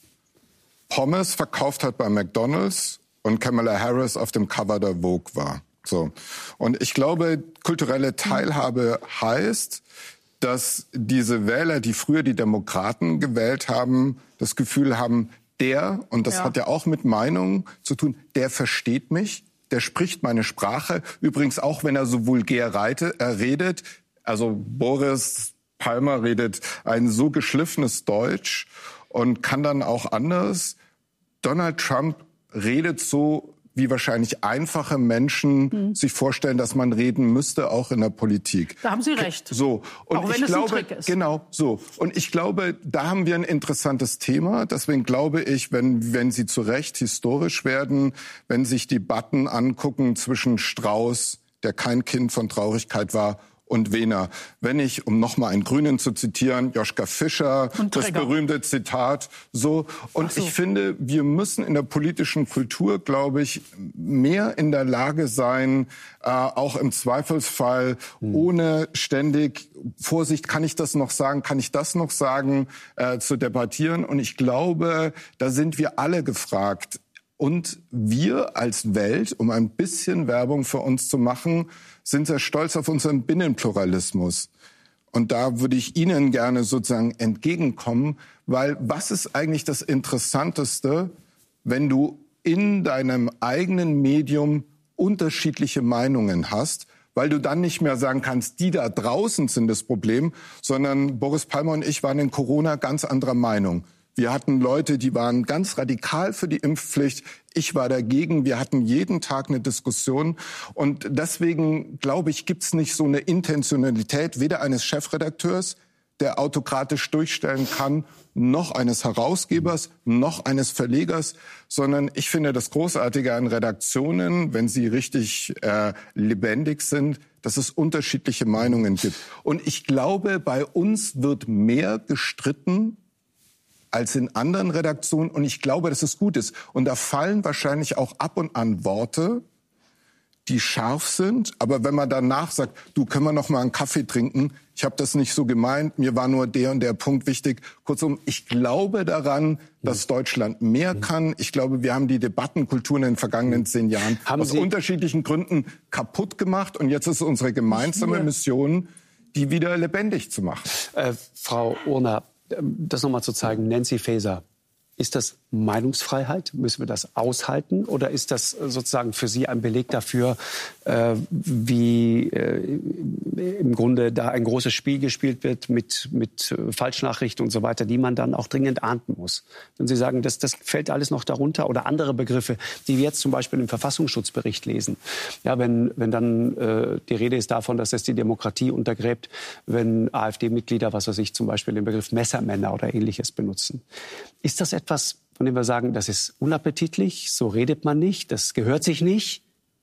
Pommes verkauft hat bei McDonald's und Kamala Harris auf dem Cover der Vogue war. So. Und ich glaube, kulturelle Teilhabe heißt, dass diese Wähler, die früher die Demokraten gewählt haben, das Gefühl haben, der, und das ja. hat ja auch mit Meinung zu tun, der versteht mich, der spricht meine Sprache. Übrigens auch, wenn er so vulgär reite, äh, redet. Also Boris Palmer redet ein so geschliffenes Deutsch und kann dann auch anders. Donald Trump redet so, wie wahrscheinlich einfache Menschen hm. sich vorstellen, dass man reden müsste, auch in der Politik. Da haben Sie recht. So. Und auch wenn ich es glaube, ein Trick ist. Genau, so. Und ich glaube, da haben wir ein interessantes Thema. Deswegen glaube ich, wenn, wenn Sie zu Recht historisch werden, wenn sich Debatten angucken zwischen Strauß, der kein Kind von Traurigkeit war, und Wehner. Wenn ich, um noch mal einen Grünen zu zitieren, Joschka Fischer, das berühmte Zitat, so. Und so. Ich finde, wir müssen in der politischen Kultur, glaube ich, mehr in der Lage sein, äh, auch im Zweifelsfall, hm. ohne ständig Vorsicht, kann ich das noch sagen, kann ich das noch sagen, äh, zu debattieren. Und ich glaube, da sind wir alle gefragt. Und wir als Welt, um ein bisschen Werbung für uns zu machen, sind sehr stolz auf unseren Binnenpluralismus. Und da würde ich Ihnen gerne sozusagen entgegenkommen, weil was ist eigentlich das Interessanteste, wenn du in deinem eigenen Medium unterschiedliche Meinungen hast, weil du dann nicht mehr sagen kannst, die da draußen sind das Problem, sondern Boris Palmer und ich waren in Corona ganz anderer Meinung. Wir hatten Leute, die waren ganz radikal für die Impfpflicht. Ich war dagegen. Wir hatten jeden Tag eine Diskussion. Und deswegen, glaube ich, gibt es nicht so eine Intentionalität, weder eines Chefredakteurs, der autokratisch durchstellen kann, noch eines Herausgebers, noch eines Verlegers, sondern ich finde das Großartige an Redaktionen, wenn sie richtig äh, lebendig sind, dass es unterschiedliche Meinungen gibt. Und ich glaube, bei uns wird mehr gestritten als in anderen Redaktionen. Und ich glaube, dass es gut ist. Und da fallen wahrscheinlich auch ab und an Worte, die scharf sind. Aber wenn man danach sagt, du, können wir noch mal einen Kaffee trinken? Ich habe das nicht so gemeint. Mir war nur der und der Punkt wichtig. Kurzum, ich glaube daran, dass Deutschland mehr kann. Ich glaube, wir haben die Debattenkultur in den vergangenen zehn Jahren haben aus Sie unterschiedlichen Gründen kaputt gemacht. Und jetzt ist unsere gemeinsame Mission, die wieder lebendig zu machen. Äh, Frau Urner, das noch mal zu zeigen, Nancy Faeser. Ist das Meinungsfreiheit? Müssen wir das aushalten? Oder ist das sozusagen für Sie ein Beleg dafür, äh, wie äh, im Grunde da ein großes Spiel gespielt wird mit, mit Falschnachrichten und so weiter, die man dann auch dringend ahnden muss? Wenn Sie sagen, das, das fällt alles noch darunter, oder andere Begriffe, die wir jetzt zum Beispiel im Verfassungsschutzbericht lesen. Ja, wenn, wenn dann äh, die Rede ist davon, dass es die Demokratie untergräbt, wenn AfD-Mitglieder, was weiß ich, zum Beispiel den Begriff Messermänner oder Ähnliches benutzen. Ist das etwas, von dem wir sagen, das ist unappetitlich, so redet man nicht, das gehört sich nicht,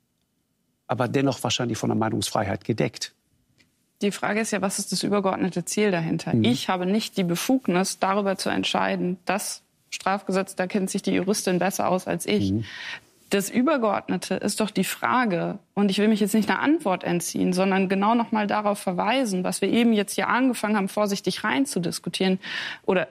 aber dennoch wahrscheinlich von der Meinungsfreiheit gedeckt? Die Frage ist ja, was ist das übergeordnete Ziel dahinter? Mhm. Ich habe nicht die Befugnis, darüber zu entscheiden, das Strafgesetz, da kennt sich die Juristin besser aus als ich. Mhm. Das Übergeordnete ist doch die Frage, und ich will mich jetzt nicht einer Antwort entziehen, sondern genau noch mal darauf verweisen, was wir eben jetzt hier angefangen haben, vorsichtig rein zu diskutieren oder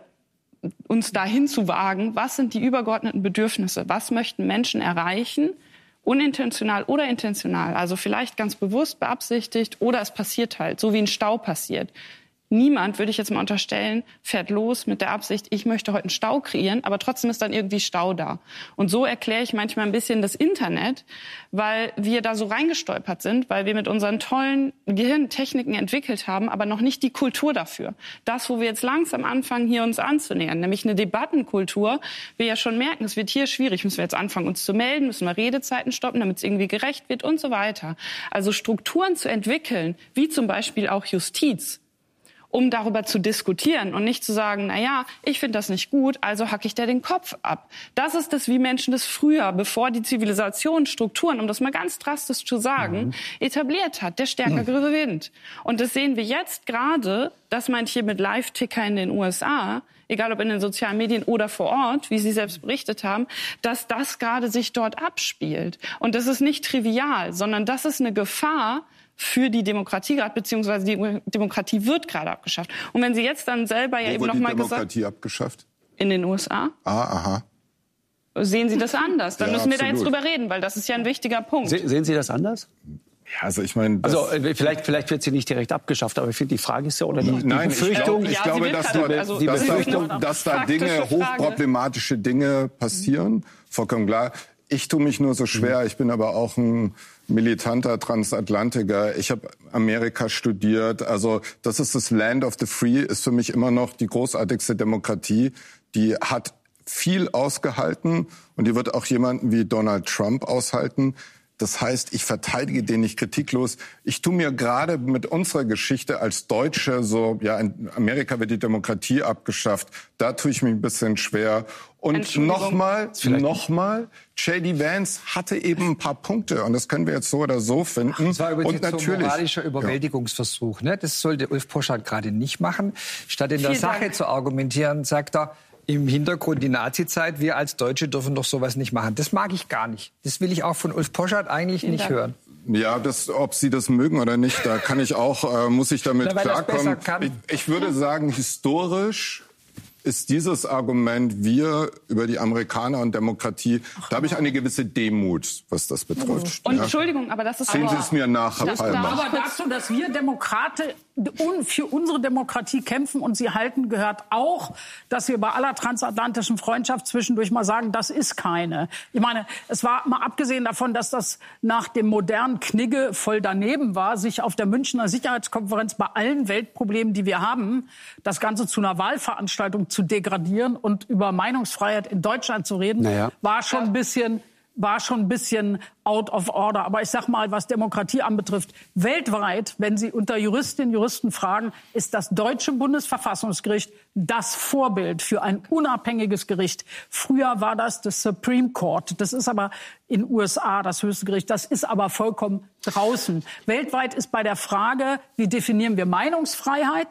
uns dahin zu wagen, was sind die übergeordneten Bedürfnisse, was möchten Menschen erreichen, unintentional oder intentional, also vielleicht ganz bewusst beabsichtigt oder es passiert halt, so wie ein Stau passiert. Niemand, würde ich jetzt mal unterstellen, fährt los mit der Absicht, ich möchte heute einen Stau kreieren, aber trotzdem ist dann irgendwie Stau da. Und so erkläre ich manchmal ein bisschen das Internet, weil wir da so reingestolpert sind, weil wir mit unseren tollen Gehirntechniken entwickelt haben, aber noch nicht die Kultur dafür. Das, wo wir jetzt langsam anfangen, hier uns anzunähern, nämlich eine Debattenkultur. Wir ja schon merken, es wird hier schwierig. Müssen wir jetzt anfangen, uns zu melden, müssen wir Redezeiten stoppen, damit es irgendwie gerecht wird und so weiter. Also Strukturen zu entwickeln, wie zum Beispiel auch Justiz, um darüber zu diskutieren und nicht zu sagen, na ja, ich finde das nicht gut, also hacke ich dir den Kopf ab. Das ist das, wie Menschen das früher, bevor die Zivilisation Strukturen, um das mal ganz drastisch zu sagen, mhm. etabliert hat. Der Stärkere gewinnt. Und das sehen wir jetzt gerade, dass man hier mit Live-Ticker in den U S A, egal ob in den sozialen Medien oder vor Ort, wie Sie selbst berichtet haben, dass das gerade sich dort abspielt. Und das ist nicht trivial, sondern das ist eine Gefahr für die Demokratie gerade, beziehungsweise die Demokratie wird gerade abgeschafft. Und wenn Sie jetzt dann selber ja Wo eben noch mal gesagt... Wo wird die Demokratie abgeschafft? In den U S A. Ah, aha. Sehen Sie das anders? Dann ja, müssen wir absolut. da jetzt drüber reden, weil das ist ja ein wichtiger Punkt. Se- sehen Sie das anders? Ja, also ich meine... Also vielleicht, vielleicht wird sie nicht direkt abgeschafft, aber ich finde, die Frage ist ja, oder die, Nein, die Befürchtung... Ich, glaub, ich ja, glaube, dass, gerade, da, also, die dass, Befürchtung, da, dass da Dinge, Frage. hochproblematische Dinge passieren, vollkommen klar. Ich tue mich nur so schwer, ich bin aber auch ein militanter Transatlantiker. Ich habe Amerika studiert. Also das ist das Land of the Free, ist für mich immer noch die großartigste Demokratie. Die hat viel ausgehalten und die wird auch jemanden wie Donald Trump aushalten. Das heißt, ich verteidige den nicht kritiklos. Ich tue mir gerade mit unserer Geschichte als Deutsche so, ja, in Amerika wird die Demokratie abgeschafft. Da tue ich mich ein bisschen schwer. Und nochmal, nochmal, J D Vance hatte eben ein paar Punkte und das können wir jetzt so oder so finden. Das war übrigens und natürlich so ein moralischer Überwältigungsversuch. Ne? Das sollte Ulf Poschardt gerade nicht machen. Statt in der Vielen Sache Dank. zu argumentieren, sagt er, im Hintergrund die Nazizeit, wir als Deutsche dürfen doch sowas nicht machen. Das mag ich gar nicht. Das will ich auch von Ulf Poschardt eigentlich Vielen nicht Dank. hören. Ja, das, ob Sie das mögen oder nicht, da kann ich auch, äh, muss ich damit Na, weil das klarkommen. besser kann. Ich, ich würde sagen, historisch ist dieses Argument, wir über die Amerikaner und Demokratie, da habe ich eine gewisse Demut, was das betrifft. Und ja. Entschuldigung, aber das ist... Sehen Sie es mir nach, Herr Das Palmer. darf- Aber dazu, dass wir Demokraten für unsere Demokratie kämpfen und sie halten, gehört auch, dass wir bei aller transatlantischen Freundschaft zwischendurch mal sagen, das ist keine. Ich meine, es war mal abgesehen davon, dass das nach dem modernen Knigge voll daneben war, sich auf der Münchner Sicherheitskonferenz bei allen Weltproblemen, die wir haben, das Ganze zu einer Wahlveranstaltung zu degradieren und über Meinungsfreiheit in Deutschland zu reden, Naja. war schon ein bisschen... war schon ein bisschen out of order. Aber ich sag mal, was Demokratie anbetrifft, weltweit, wenn Sie unter Juristinnen und Juristen fragen, ist das deutsche Bundesverfassungsgericht das Vorbild für ein unabhängiges Gericht. Früher war das das Supreme Court. Das ist aber in den U S A das höchste Gericht. Das ist aber vollkommen draußen. Weltweit ist bei der Frage, wie definieren wir Meinungsfreiheit,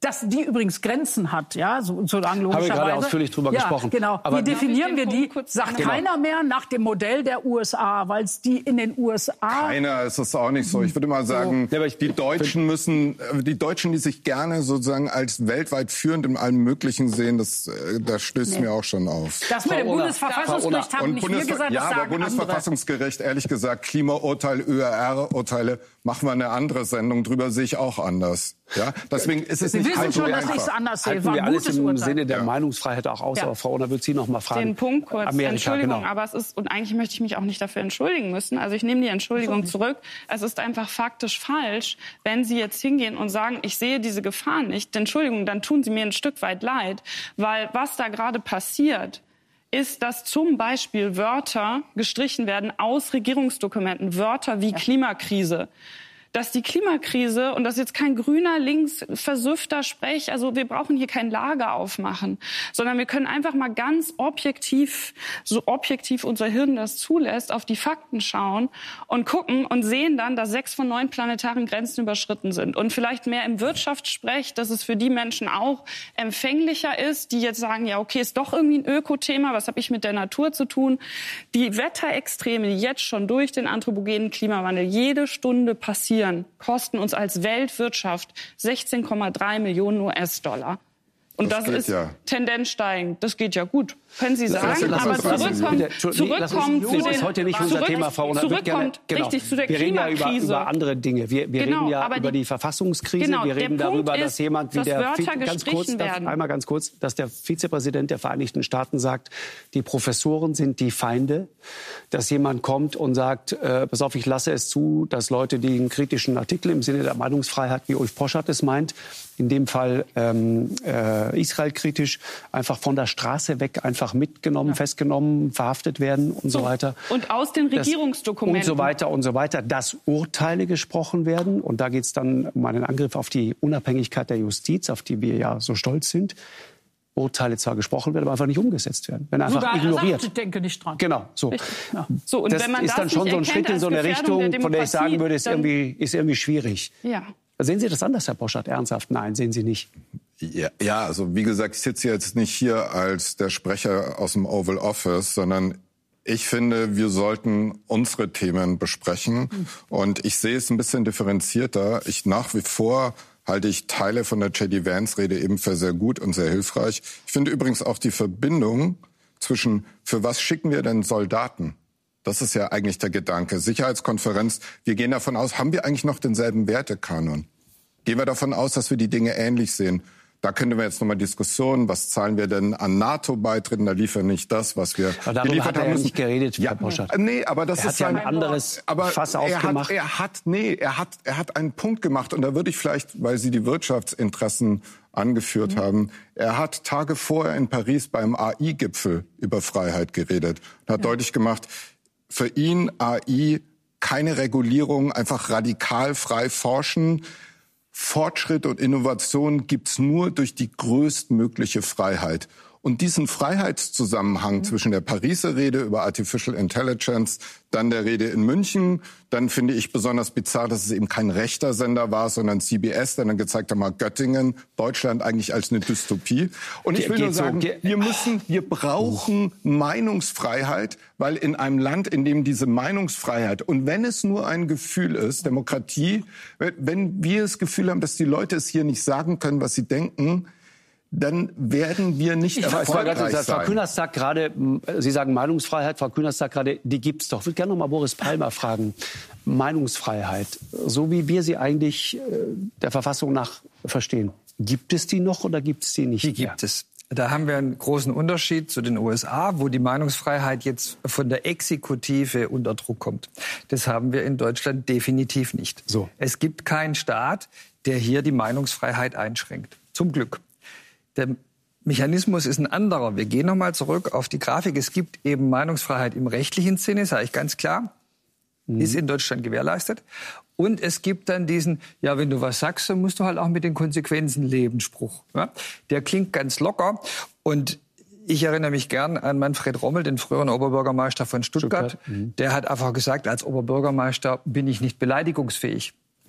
dass die übrigens Grenzen hat, ja, so, so lang logischerweise. Haben wir gerade ausführlich drüber ja, gesprochen. Genau. Aber wie definieren wir die? Sagt genau. keiner mehr nach dem Modell der U S A, weil es die in den U S A... Keiner ist es auch nicht so. Ich würde mal sagen, so. die Deutschen müssen, die Deutschen, die sich gerne sozusagen als weltweit führend in allem Möglichen sehen, das, das stößt nee. mir auch schon auf. Das mit dem Bundesverfassungsgericht haben nicht wir gesagt, ja, das aber sagen Bundesverfassungsgericht, andere. Ehrlich gesagt, Klimaurteil, Ö R R-Urteile, machen wir eine andere Sendung drüber, sehe ich auch anders. Ja, deswegen ist es Sie nicht wissen schon, einfach. dass ich es anders sehe. Halten wir alles im Urteil. Sinne der ja. Meinungsfreiheit auch aus. Ja. Aber Frau Orner, würde Sie noch mal fragen. Den Punkt kurz. Amerika, Entschuldigung, genau. aber es ist, und eigentlich möchte ich mich auch nicht dafür entschuldigen müssen. Also ich nehme die Entschuldigung zurück. Es ist einfach faktisch falsch, wenn Sie jetzt hingehen und sagen, ich sehe diese Gefahr nicht. Entschuldigung, dann tun Sie mir ein Stück weit leid. Weil was da gerade passiert, ist, dass zum Beispiel Wörter gestrichen werden aus Regierungsdokumenten. Wörter wie ja. Klimakrise. Dass die Klimakrise, und das ist jetzt kein grüner, links versüffter Sprech, also wir brauchen hier kein Lager aufmachen, sondern wir können einfach mal ganz objektiv, so objektiv unser Hirn das zulässt, auf die Fakten schauen und gucken und sehen dann, dass sechs von neun planetaren Grenzen überschritten sind. Und vielleicht mehr im Wirtschaftssprech, dass es für die Menschen auch empfänglicher ist, die jetzt sagen, ja okay, ist doch irgendwie ein Ökothema, was habe ich mit der Natur zu tun? Die Wetterextreme, die jetzt schon durch den anthropogenen Klimawandel jede Stunde passieren, kosten uns als Weltwirtschaft sechzehn Komma drei Millionen U S-Dollar. Und das, das ist ja. Tendenz steigend. Das geht ja gut, können Sie sagen. Lass, lass aber zurückkommen, zurückkommen nee, zu das ist heute nicht unser zurück, Thema, Frau Unna. Zurückkommt genau. richtig zu der wir reden Klimakrise. Ja über, über andere Dinge. Wir, wir genau, reden ja die, über die Verfassungskrise. Genau, wir reden darüber, ist, dass jemand wie dass der Wörter ganz kurz, werden. einmal ganz kurz, dass der Vizepräsident der Vereinigten Staaten sagt, die Professoren sind die Feinde. Dass jemand kommt und sagt, äh, pass auf, ich lasse es zu, dass Leute, die einen kritischen Artikel im Sinne der Meinungsfreiheit, wie Ulf Poschardt es meint, in dem Fall ähm, äh, Israel kritisch, einfach von der Straße weg einfach mitgenommen, ja. festgenommen, verhaftet werden und so, so weiter. Und aus den Regierungsdokumenten. Das, und so weiter und so weiter, dass Urteile gesprochen werden. Und da geht es dann um einen Angriff auf die Unabhängigkeit der Justiz, auf die wir ja so stolz sind. Urteile zwar gesprochen werden, aber einfach nicht umgesetzt werden. Wenn einfach Sogar ignoriert. Sagt, ich denke nicht dran. Genau, so. Ja. so und das wenn man ist das dann schon so ein Schritt in so eine Richtung, von der ich sagen würde, ist irgendwie, ist irgendwie schwierig. Ja. Sehen Sie das anders, Herr Poschardt? Ernsthaft? Nein, sehen Sie nicht. Ja, ja, also wie gesagt, ich sitze jetzt nicht hier als der Sprecher aus dem Oval Office, sondern ich finde, wir sollten unsere Themen besprechen. Mhm. Und ich sehe es ein bisschen differenzierter. Ich nach wie vor halte ich Teile von der J D Vance-Rede eben für sehr gut und sehr hilfreich. Ich finde übrigens auch die Verbindung zwischen, für was schicken wir denn Soldaten? Das ist ja eigentlich der Gedanke. Sicherheitskonferenz, wir gehen davon aus, haben wir eigentlich noch denselben Wertekanon? Gehen wir davon aus, dass wir die Dinge ähnlich sehen? Da könnte man jetzt nochmal Diskussionen, was zahlen wir denn an NATO-Beitritten? Da liefern nicht das, was wir aber darüber geliefert hat er haben ja müssen. nicht geredet, ja, Herr Poschardt. Nee, aber das er ist hat ja ein anderes aber Fass er aufgemacht. Hat, er hat, nee, er hat, er hat einen Punkt gemacht. Und da würde ich vielleicht, weil Sie die Wirtschaftsinteressen angeführt mhm. haben, er hat Tage vorher in Paris beim A I-Gipfel über Freiheit geredet und hat ja. deutlich gemacht, für ihn A I keine Regulierung, einfach radikal frei forschen. Fortschritt und Innovation gibt's nur durch die größtmögliche Freiheit. Und diesen Freiheitszusammenhang mhm. zwischen der Pariser Rede über Artificial Intelligence, dann der Rede in München, dann finde ich besonders bizarr, dass es eben kein rechter Sender war, sondern C B S, der dann gezeigt hat, mal Göttingen, Deutschland eigentlich als eine Dystopie. Und ich will nur sagen, wir müssen, wir brauchen Meinungsfreiheit, weil in einem Land, in dem diese Meinungsfreiheit, und wenn es nur ein Gefühl ist, Demokratie, wenn wir das Gefühl haben, dass die Leute es hier nicht sagen können, was sie denken, dann werden wir nicht ich erfolgreich weiß, sein. Frau Künast sagt gerade, Sie sagen Meinungsfreiheit, Frau Künast sagt gerade, die gibt's doch. Ich würde gerne noch mal Boris Palmer fragen. Meinungsfreiheit, so wie wir sie eigentlich der Verfassung nach verstehen. Gibt es die noch oder gibt es die nicht? Die gibt es. Da haben wir einen großen Unterschied zu den U S A, wo die Meinungsfreiheit jetzt von der Exekutive unter Druck kommt. Das haben wir in Deutschland definitiv nicht. So. Es gibt keinen Staat, der hier die Meinungsfreiheit einschränkt. Zum Glück. Der Mechanismus ist ein anderer. Wir gehen nochmal zurück auf die Grafik. Es gibt eben Meinungsfreiheit im rechtlichen Sinne, sage ich ganz klar. Mhm. Ist in Deutschland gewährleistet. Und es gibt dann diesen, ja, wenn du was sagst, dann musst du halt auch mit den Konsequenzen leben, Spruch. Ja? Der klingt ganz locker. Und ich erinnere mich gern an Manfred Rommel, den früheren Oberbürgermeister von Stuttgart. Stuttgart. Mhm. Der hat einfach gesagt, als Oberbürgermeister bin ich nicht beleidigungsfähig.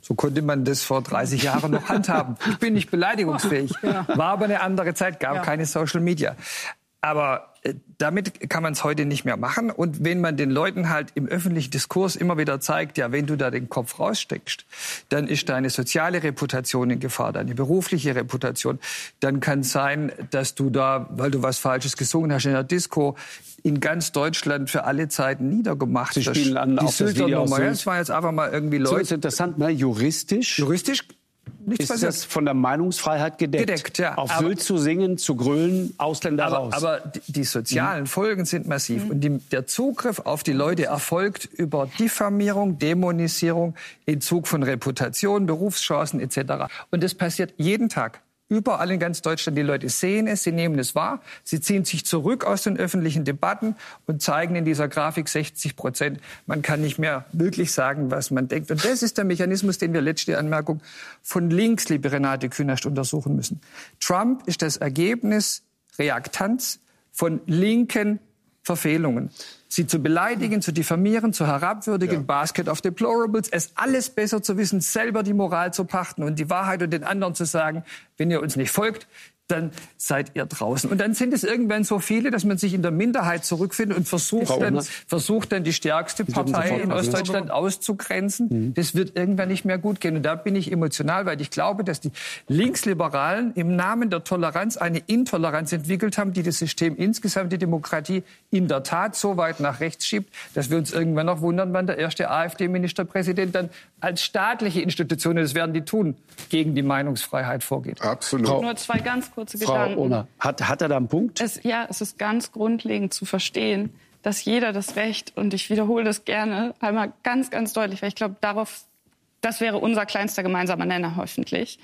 So konnte man das vor dreißig Jahren noch handhaben. Ich bin nicht beleidigungsfähig. War aber eine andere Zeit, gab ja. keine Social Media. Aber äh, damit kann man es heute nicht mehr machen. Und wenn man den Leuten halt im öffentlichen Diskurs immer wieder zeigt, ja, wenn du da den Kopf raussteckst, dann ist deine soziale Reputation in Gefahr, deine berufliche Reputation. Dann kann es sein, dass du da, weil du was Falsches gesungen hast in der Disco, in ganz Deutschland für alle Zeiten niedergemacht. Sie spielen an die auf das Video. Das war jetzt einfach mal irgendwie Leute. So ist interessant, ne? Juristisch. Juristisch. Nichts ist passiert. das von der Meinungsfreiheit gedeckt? Gedeckt, ja. Auf aber, Sylt zu singen, zu grölen, Ausländer aber, raus. Aber die, die sozialen mhm. Folgen sind massiv. Mhm. Und die, der Zugriff auf die Leute erfolgt über Diffamierung, Dämonisierung, Entzug von Reputation, Berufschancen et cetera. Und das passiert jeden Tag. Überall in ganz Deutschland, die Leute sehen es, sie nehmen es wahr, sie ziehen sich zurück aus den öffentlichen Debatten und zeigen in dieser Grafik sechzig Prozent. Man kann nicht mehr wirklich sagen, was man denkt. Und das ist der Mechanismus, den wir letzte Anmerkung von links, liebe Renate Künast, untersuchen müssen. Trump ist das Ergebnis, Reaktanz von linken Verfehlungen. Sie zu beleidigen, zu diffamieren, zu herabwürdigen, ja. Basket of Deplorables, es alles besser zu wissen, selber die Moral zu pachten und die Wahrheit und den anderen zu sagen, wenn ihr uns nicht folgt, dann seid ihr draußen. Und dann sind es irgendwann so viele, dass man sich in der Minderheit zurückfindet und versucht, dann, versucht dann die stärkste Partei in Ostdeutschland auszugrenzen. Mhm. Das wird irgendwann nicht mehr gut gehen. Und da bin ich emotional, weil ich glaube, dass die Linksliberalen im Namen der Toleranz eine Intoleranz entwickelt haben, die das System insgesamt, die Demokratie in der Tat so weit nach rechts schiebt, dass wir uns irgendwann noch wundern, wann der erste AfD-Ministerpräsident dann als staatliche Institution, das werden die tun, gegen die Meinungsfreiheit vorgeht. Absolut. Frau, Nur zwei ganz kurze Frau Gedanken. Ohner, hat, hat er da einen Punkt? Es, ja, es ist ganz grundlegend zu verstehen, dass jeder das Recht, und ich wiederhole das gerne einmal ganz, ganz deutlich, weil ich glaube, darauf, das wäre unser kleinster gemeinsamer Nenner hoffentlich.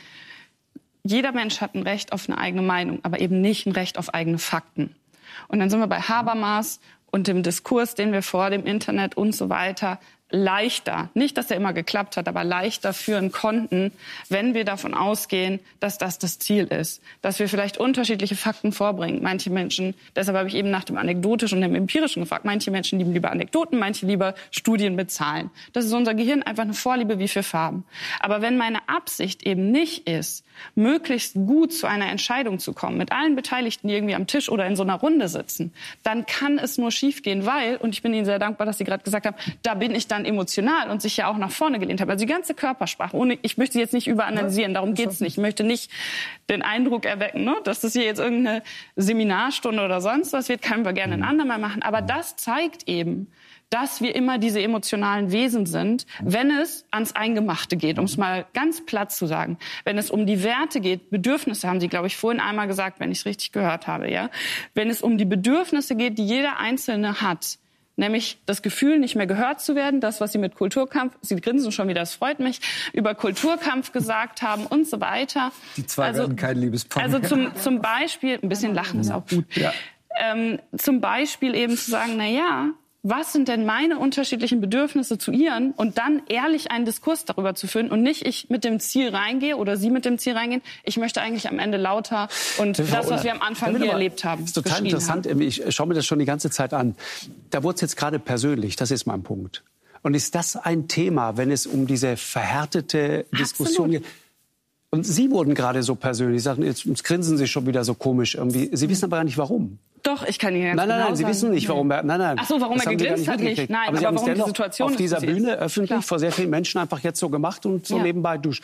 Jeder Mensch hat ein Recht auf eine eigene Meinung, aber eben nicht ein Recht auf eigene Fakten. Und dann sind wir bei Habermas und dem Diskurs, den wir vor dem Internet und so weiter leichter, nicht, dass er immer geklappt hat, aber leichter führen konnten, wenn wir davon ausgehen, dass das das Ziel ist. Dass wir vielleicht unterschiedliche Fakten vorbringen. Manche Menschen, deshalb habe ich eben nach dem Anekdotischen und dem Empirischen gefragt, manche Menschen lieben lieber Anekdoten, manche lieber Studien mit Zahlen. Das ist unser Gehirn einfach eine Vorliebe wie für Farben. Aber wenn meine Absicht eben nicht ist, möglichst gut zu einer Entscheidung zu kommen, mit allen Beteiligten, die irgendwie am Tisch oder in so einer Runde sitzen, dann kann es nur schiefgehen, weil, und ich bin Ihnen sehr dankbar, dass Sie gerade gesagt haben, da bin ich dann emotional und sich ja auch nach vorne gelehnt habe. Also die ganze Körpersprache, ohne, ich möchte sie jetzt nicht überanalysieren, darum geht's nicht. Ich möchte nicht den Eindruck erwecken, ne, dass das hier jetzt irgendeine Seminarstunde oder sonst was wird, können wir gerne ein andermal machen. Aber das zeigt eben, dass wir immer diese emotionalen Wesen sind, wenn es ans Eingemachte geht, um es mal ganz platt zu sagen. Wenn es um die Werte geht, Bedürfnisse, haben Sie, glaube ich, vorhin einmal gesagt, wenn ich es richtig gehört habe, ja. Wenn es um die Bedürfnisse geht, die jeder Einzelne hat, nämlich das Gefühl, nicht mehr gehört zu werden, das, was Sie mit Kulturkampf, Sie grinsen schon wieder, das freut mich, über Kulturkampf gesagt haben und so weiter. Die zwei also, werden kein Liebespaar. Also zum, zum Beispiel, ein bisschen lachen ist auch gut, ja. ähm, zum Beispiel eben zu sagen, na ja, was sind denn meine unterschiedlichen Bedürfnisse zu Ihren und dann ehrlich einen Diskurs darüber zu führen und nicht ich mit dem Ziel reingehe oder Sie mit dem Ziel reingehen. Ich möchte eigentlich am Ende lauter und das, das was wir am Anfang hier erlebt haben. Das ist total interessant. Haben. Ich schaue mir das schon die ganze Zeit an. Da wurde es jetzt gerade persönlich. Das ist mein Punkt. Und ist das ein Thema, wenn es um diese verhärtete Diskussion geht? Und Sie wurden gerade so persönlich. Sie sagten, jetzt grinsen Sie schon wieder so komisch irgendwie. Sie wissen aber gar nicht, warum. Doch, ich kann Ihnen ganz Nein, nein, genau nein, Sie sagen. wissen nicht, warum er... Nein, nein. Ach so, warum er gegrinst hat, nicht. Nein, aber, aber aber warum die Situation auf dieser ist, Bühne öffentlich Klar. vor sehr vielen Menschen einfach jetzt so gemacht und so ja. nebenbei duscht.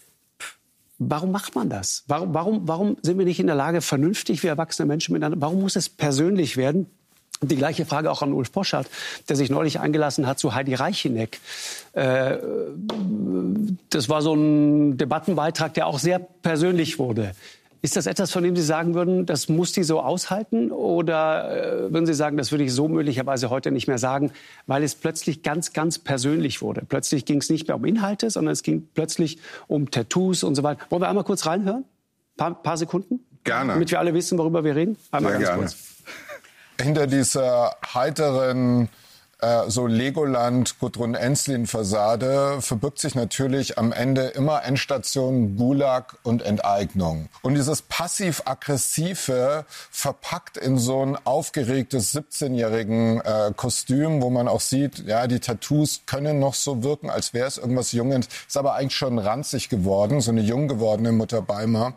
Warum macht man das? Warum, warum, warum sind wir nicht in der Lage, vernünftig wie erwachsene Menschen miteinander... Warum muss es persönlich werden? Und die gleiche Frage auch an Ulf Poschardt, der sich neulich eingelassen hat zu Heidi Reicheneck. Äh, das war so ein Debattenbeitrag, der auch sehr persönlich wurde. Ist das etwas, von dem Sie sagen würden, das muss die so aushalten? Oder äh, würden Sie sagen, das würde ich so möglicherweise heute nicht mehr sagen, weil es plötzlich ganz, ganz persönlich wurde? Plötzlich ging es nicht mehr um Inhalte, sondern es ging plötzlich um Tattoos und so weiter. Wollen wir einmal kurz reinhören? Ein paar, paar Sekunden? Gerne. Damit wir alle wissen, worüber wir reden? Einmal Sehr ganz gerne. kurz. Hinter dieser heiteren äh, so Legoland, Gudrun Ensslin-Fassade verbirgt sich natürlich am Ende immer Endstation, Gulag und Enteignung. Und dieses passiv-aggressive verpackt in so ein aufgeregtes siebzehnjährigen äh, Kostüm, wo man auch sieht, ja, die Tattoos können noch so wirken, als wäre es irgendwas Junges, ist aber eigentlich schon ranzig geworden, so eine jung gewordene Mutter Beimer.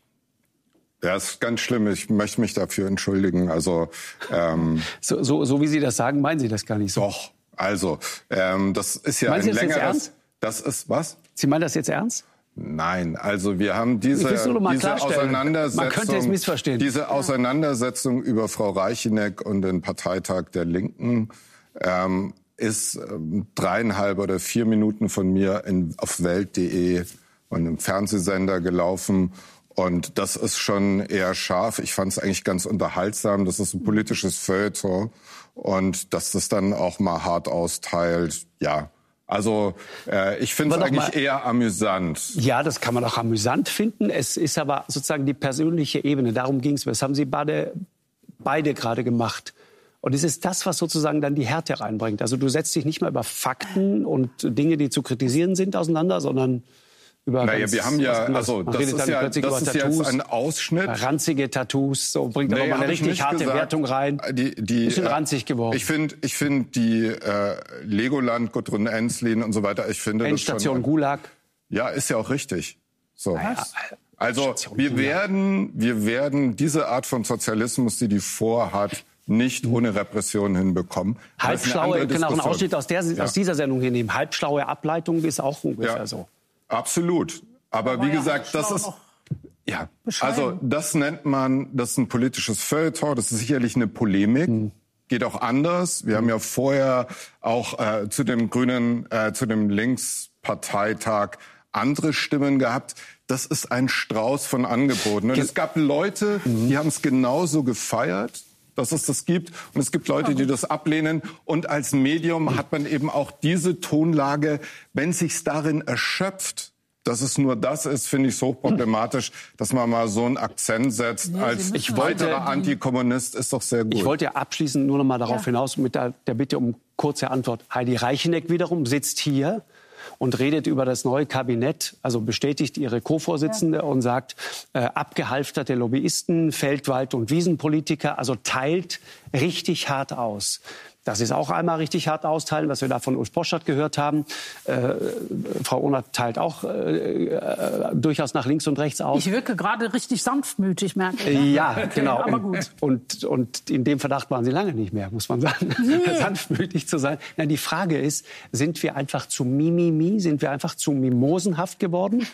Ja, ist ganz schlimm. Ich möchte mich dafür entschuldigen. Also ähm, so, so, so wie Sie das sagen, meinen Sie das gar nicht so? Doch. Also ähm, das ist ja meinen ein Sie das längeres. Jetzt ernst? Das ist was? Sie meinen das jetzt ernst? Nein, also wir haben diese, diese Auseinandersetzung, man könnte es missverstehen. diese Auseinandersetzung über Frau Reicheneck und den Parteitag der Linken ähm, ist ähm, dreieinhalb oder vier Minuten von mir in, auf Welt punkt de und im Fernsehsender gelaufen. Und das ist schon eher scharf. Ich fand es eigentlich ganz unterhaltsam. Das ist ein politisches Feuilleton. Und dass das dann auch mal hart austeilt, ja. Also äh, ich finde es eigentlich eher amüsant. Ja, das kann man auch amüsant finden. Es ist aber sozusagen die persönliche Ebene. Darum ging es. Das haben Sie beide, beide gerade gemacht. Und es ist das, was sozusagen dann die Härte reinbringt. Also du setzt dich nicht mehr über Fakten und Dinge, die zu kritisieren sind, auseinander, sondern über naja, wir haben ja, also das ist ja, das ist jetzt ein Ausschnitt. Ranzige Tattoos, so bringt aber naja, mal eine richtig harte gesagt. Wertung rein. Die, die, bisschen ranzig geworden. Ich finde, ich finde die äh, Legoland, Gudrun Ensslin und so weiter, ich finde Endstation das schon, Gulag. Ja, ist ja auch richtig. So. Naja, also wir werden, wir werden diese Art von Sozialismus, die die vorhat, nicht ohne Repression hinbekommen. Halbschlaue, wir können auch einen Ausschnitt aus, der, ja. aus dieser Sendung hier nehmen. Halbschlaue Ableitung ist auch ungefähr ja. so. Absolut. Aber, Aber wie ja, gesagt, das ist, ja, also das nennt man, das ist ein politisches Feuilleton, das ist sicherlich eine Polemik. Hm. Geht auch anders. Wir hm. haben ja vorher auch äh, zu dem Grünen, äh, zu dem Linksparteitag andere Stimmen gehabt. Das ist ein Strauß von Angeboten. Und es gab Leute, hm. die haben es genauso gefeiert, dass es das gibt. Und es gibt Leute, die das ablehnen. Und als Medium hat man eben auch diese Tonlage, wenn sich's darin erschöpft, dass es nur das ist, finde ich es hochproblematisch, dass man mal so einen Akzent setzt. Nee, als ich weiterer Antikommunist ist doch sehr gut. Ich wollte ja abschließend nur noch mal darauf ja. hinaus mit der, der Bitte um kurze Antwort. Heidi Reicheneck wiederum sitzt hier und redet über das neue Kabinett, also bestätigt ihre Co-Vorsitzende ja. und sagt, äh, abgehalfterte Lobbyisten, Feldwald- und Wiesenpolitiker, also teilt richtig hart aus. Das ist auch einmal richtig hart austeilen, was wir da von Ulf Poschardt gehört haben. Äh, Frau Ohnert teilt auch äh, äh, durchaus nach links und rechts aus. Ich wirke gerade richtig sanftmütig, merke ich. Ja, okay, genau. Aber gut. Und, und in dem Verdacht waren Sie lange nicht mehr, muss man sagen, nee. sanftmütig zu sein. Nein, die Frage ist, sind wir einfach zu Mimimi, sind wir einfach zu mimosenhaft geworden?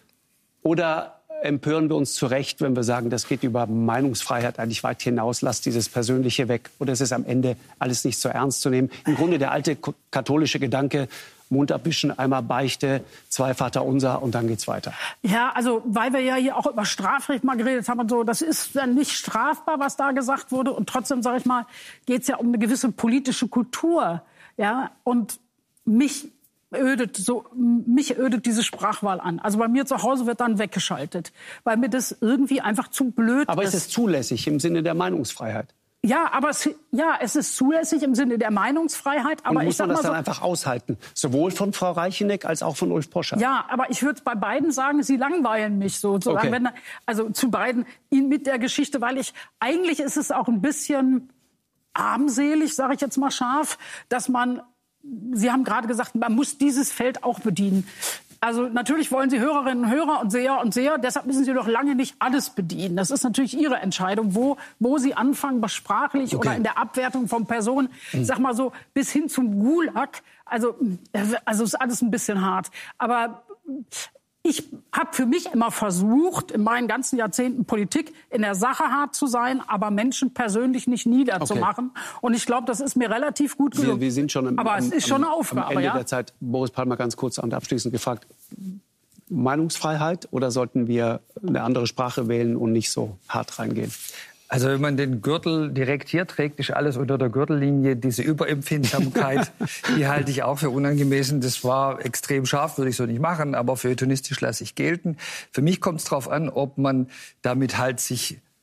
Oder empören wir uns zu Recht, wenn wir sagen, das geht über Meinungsfreiheit eigentlich weit hinaus, lasst dieses Persönliche weg. Oder ist es am Ende alles nicht so ernst zu nehmen? Im Grunde der alte katholische Gedanke, Mund abwischen, einmal Beichte, zwei Vaterunser und dann geht's weiter. Ja, also weil wir ja hier auch über Strafrecht mal geredet haben und so, das ist dann nicht strafbar, was da gesagt wurde. Und trotzdem, sage ich mal, geht's ja um eine gewisse politische Kultur. Ja, und mich ödet so mich ödet diese Sprachwahl an. Also bei mir zu Hause wird dann weggeschaltet, weil mir das irgendwie einfach zu blöd ist. Aber ist es zulässig im Sinne der Meinungsfreiheit? Ja, aber es, ja, es ist zulässig im Sinne der Meinungsfreiheit. Aber und muss ich sag man das mal so, dann einfach aushalten? Sowohl von Frau Reicheneck als auch von Ulf Poschardt? Ja, aber ich würde bei beiden sagen, sie langweilen mich sozusagen. Okay. Wenn, also zu beiden mit der Geschichte, weil ich, eigentlich ist es auch ein bisschen armselig, sage ich jetzt mal scharf, dass man, Sie haben gerade gesagt, man muss dieses Feld auch bedienen. Also natürlich wollen Sie Hörerinnen und Hörer und Seher und Seher, deshalb müssen Sie doch lange nicht alles bedienen. Das ist natürlich Ihre Entscheidung, wo, wo Sie anfangen, sprachlich okay. oder in der Abwertung von Personen, mhm. sag mal so, bis hin zum Gulag. Also, also ist alles ein bisschen hart. Aber ich habe für mich immer versucht, in meinen ganzen Jahrzehnten Politik in der Sache hart zu sein, aber Menschen persönlich nicht niederzumachen. Okay. Und ich glaube, das ist mir relativ gut gelungen. Wir, wir sind schon am, aber es ist schon eine Aufgabe. Am Ende ja? der Zeit, Boris Palmer ganz kurz und abschließend gefragt, Meinungsfreiheit oder sollten wir eine andere Sprache wählen und nicht so hart reingehen? Also wenn man den Gürtel direkt hier trägt, ist alles unter der Gürtellinie. Diese Überempfindsamkeit, die halte ich auch für unangemessen. Das war extrem scharf, würde ich so nicht machen, aber feuilletonistisch lasse ich gelten. Für mich kommt es darauf an, ob man damit halt sich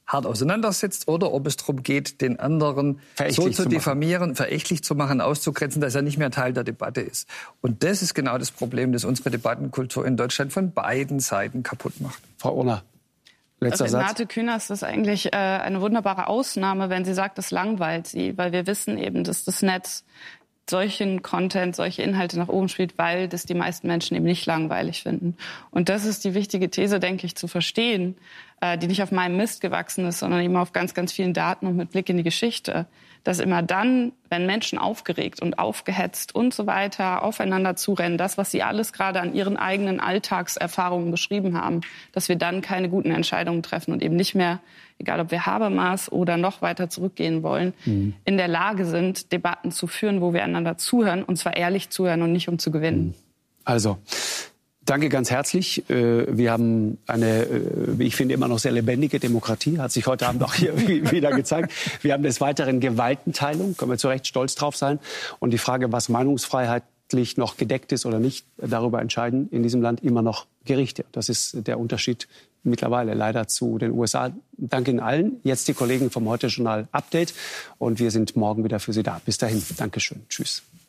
hart auseinandersetzt oder ob es darum geht, den anderen so zu diffamieren, verächtlich zu machen, auszugrenzen, dass er nicht mehr Teil der Debatte ist. Und das ist genau das Problem, das unsere Debattenkultur in Deutschland von beiden Seiten kaputt macht. Frau Urner, letzter Satz. Renate Künast ist eigentlich äh, eine wunderbare Ausnahme, wenn sie sagt, es langweilt sie, weil wir wissen eben, dass das Netz solchen Content, solche Inhalte nach oben spielt, weil das die meisten Menschen eben nicht langweilig finden. Und das ist die wichtige These, denke ich, zu verstehen, äh, die nicht auf meinem Mist gewachsen ist, sondern eben auf ganz, ganz vielen Daten und mit Blick in die Geschichte, dass immer dann, wenn Menschen aufgeregt und aufgehetzt und so weiter aufeinander zurennen, das, was sie alles gerade an ihren eigenen Alltagserfahrungen beschrieben haben, dass wir dann keine guten Entscheidungen treffen und eben nicht mehr, egal ob wir Habermas oder noch weiter zurückgehen wollen, mhm. in der Lage sind, Debatten zu führen, wo wir einander zuhören, und zwar ehrlich zuhören und nicht um zu gewinnen. Also, danke ganz herzlich. Wir haben eine, wie ich finde, immer noch sehr lebendige Demokratie. Hat sich heute Abend auch hier wieder gezeigt. Wir haben des Weiteren Gewaltenteilung. Können wir zu Recht stolz drauf sein. Und die Frage, was meinungsfreiheitlich noch gedeckt ist oder nicht, darüber entscheiden in diesem Land immer noch Gerichte. Das ist der Unterschied mittlerweile leider zu den U S A. Danke Ihnen allen. Jetzt die Kollegen vom Heute-Journal Update. Und wir sind morgen wieder für Sie da. Bis dahin. Dankeschön. Tschüss.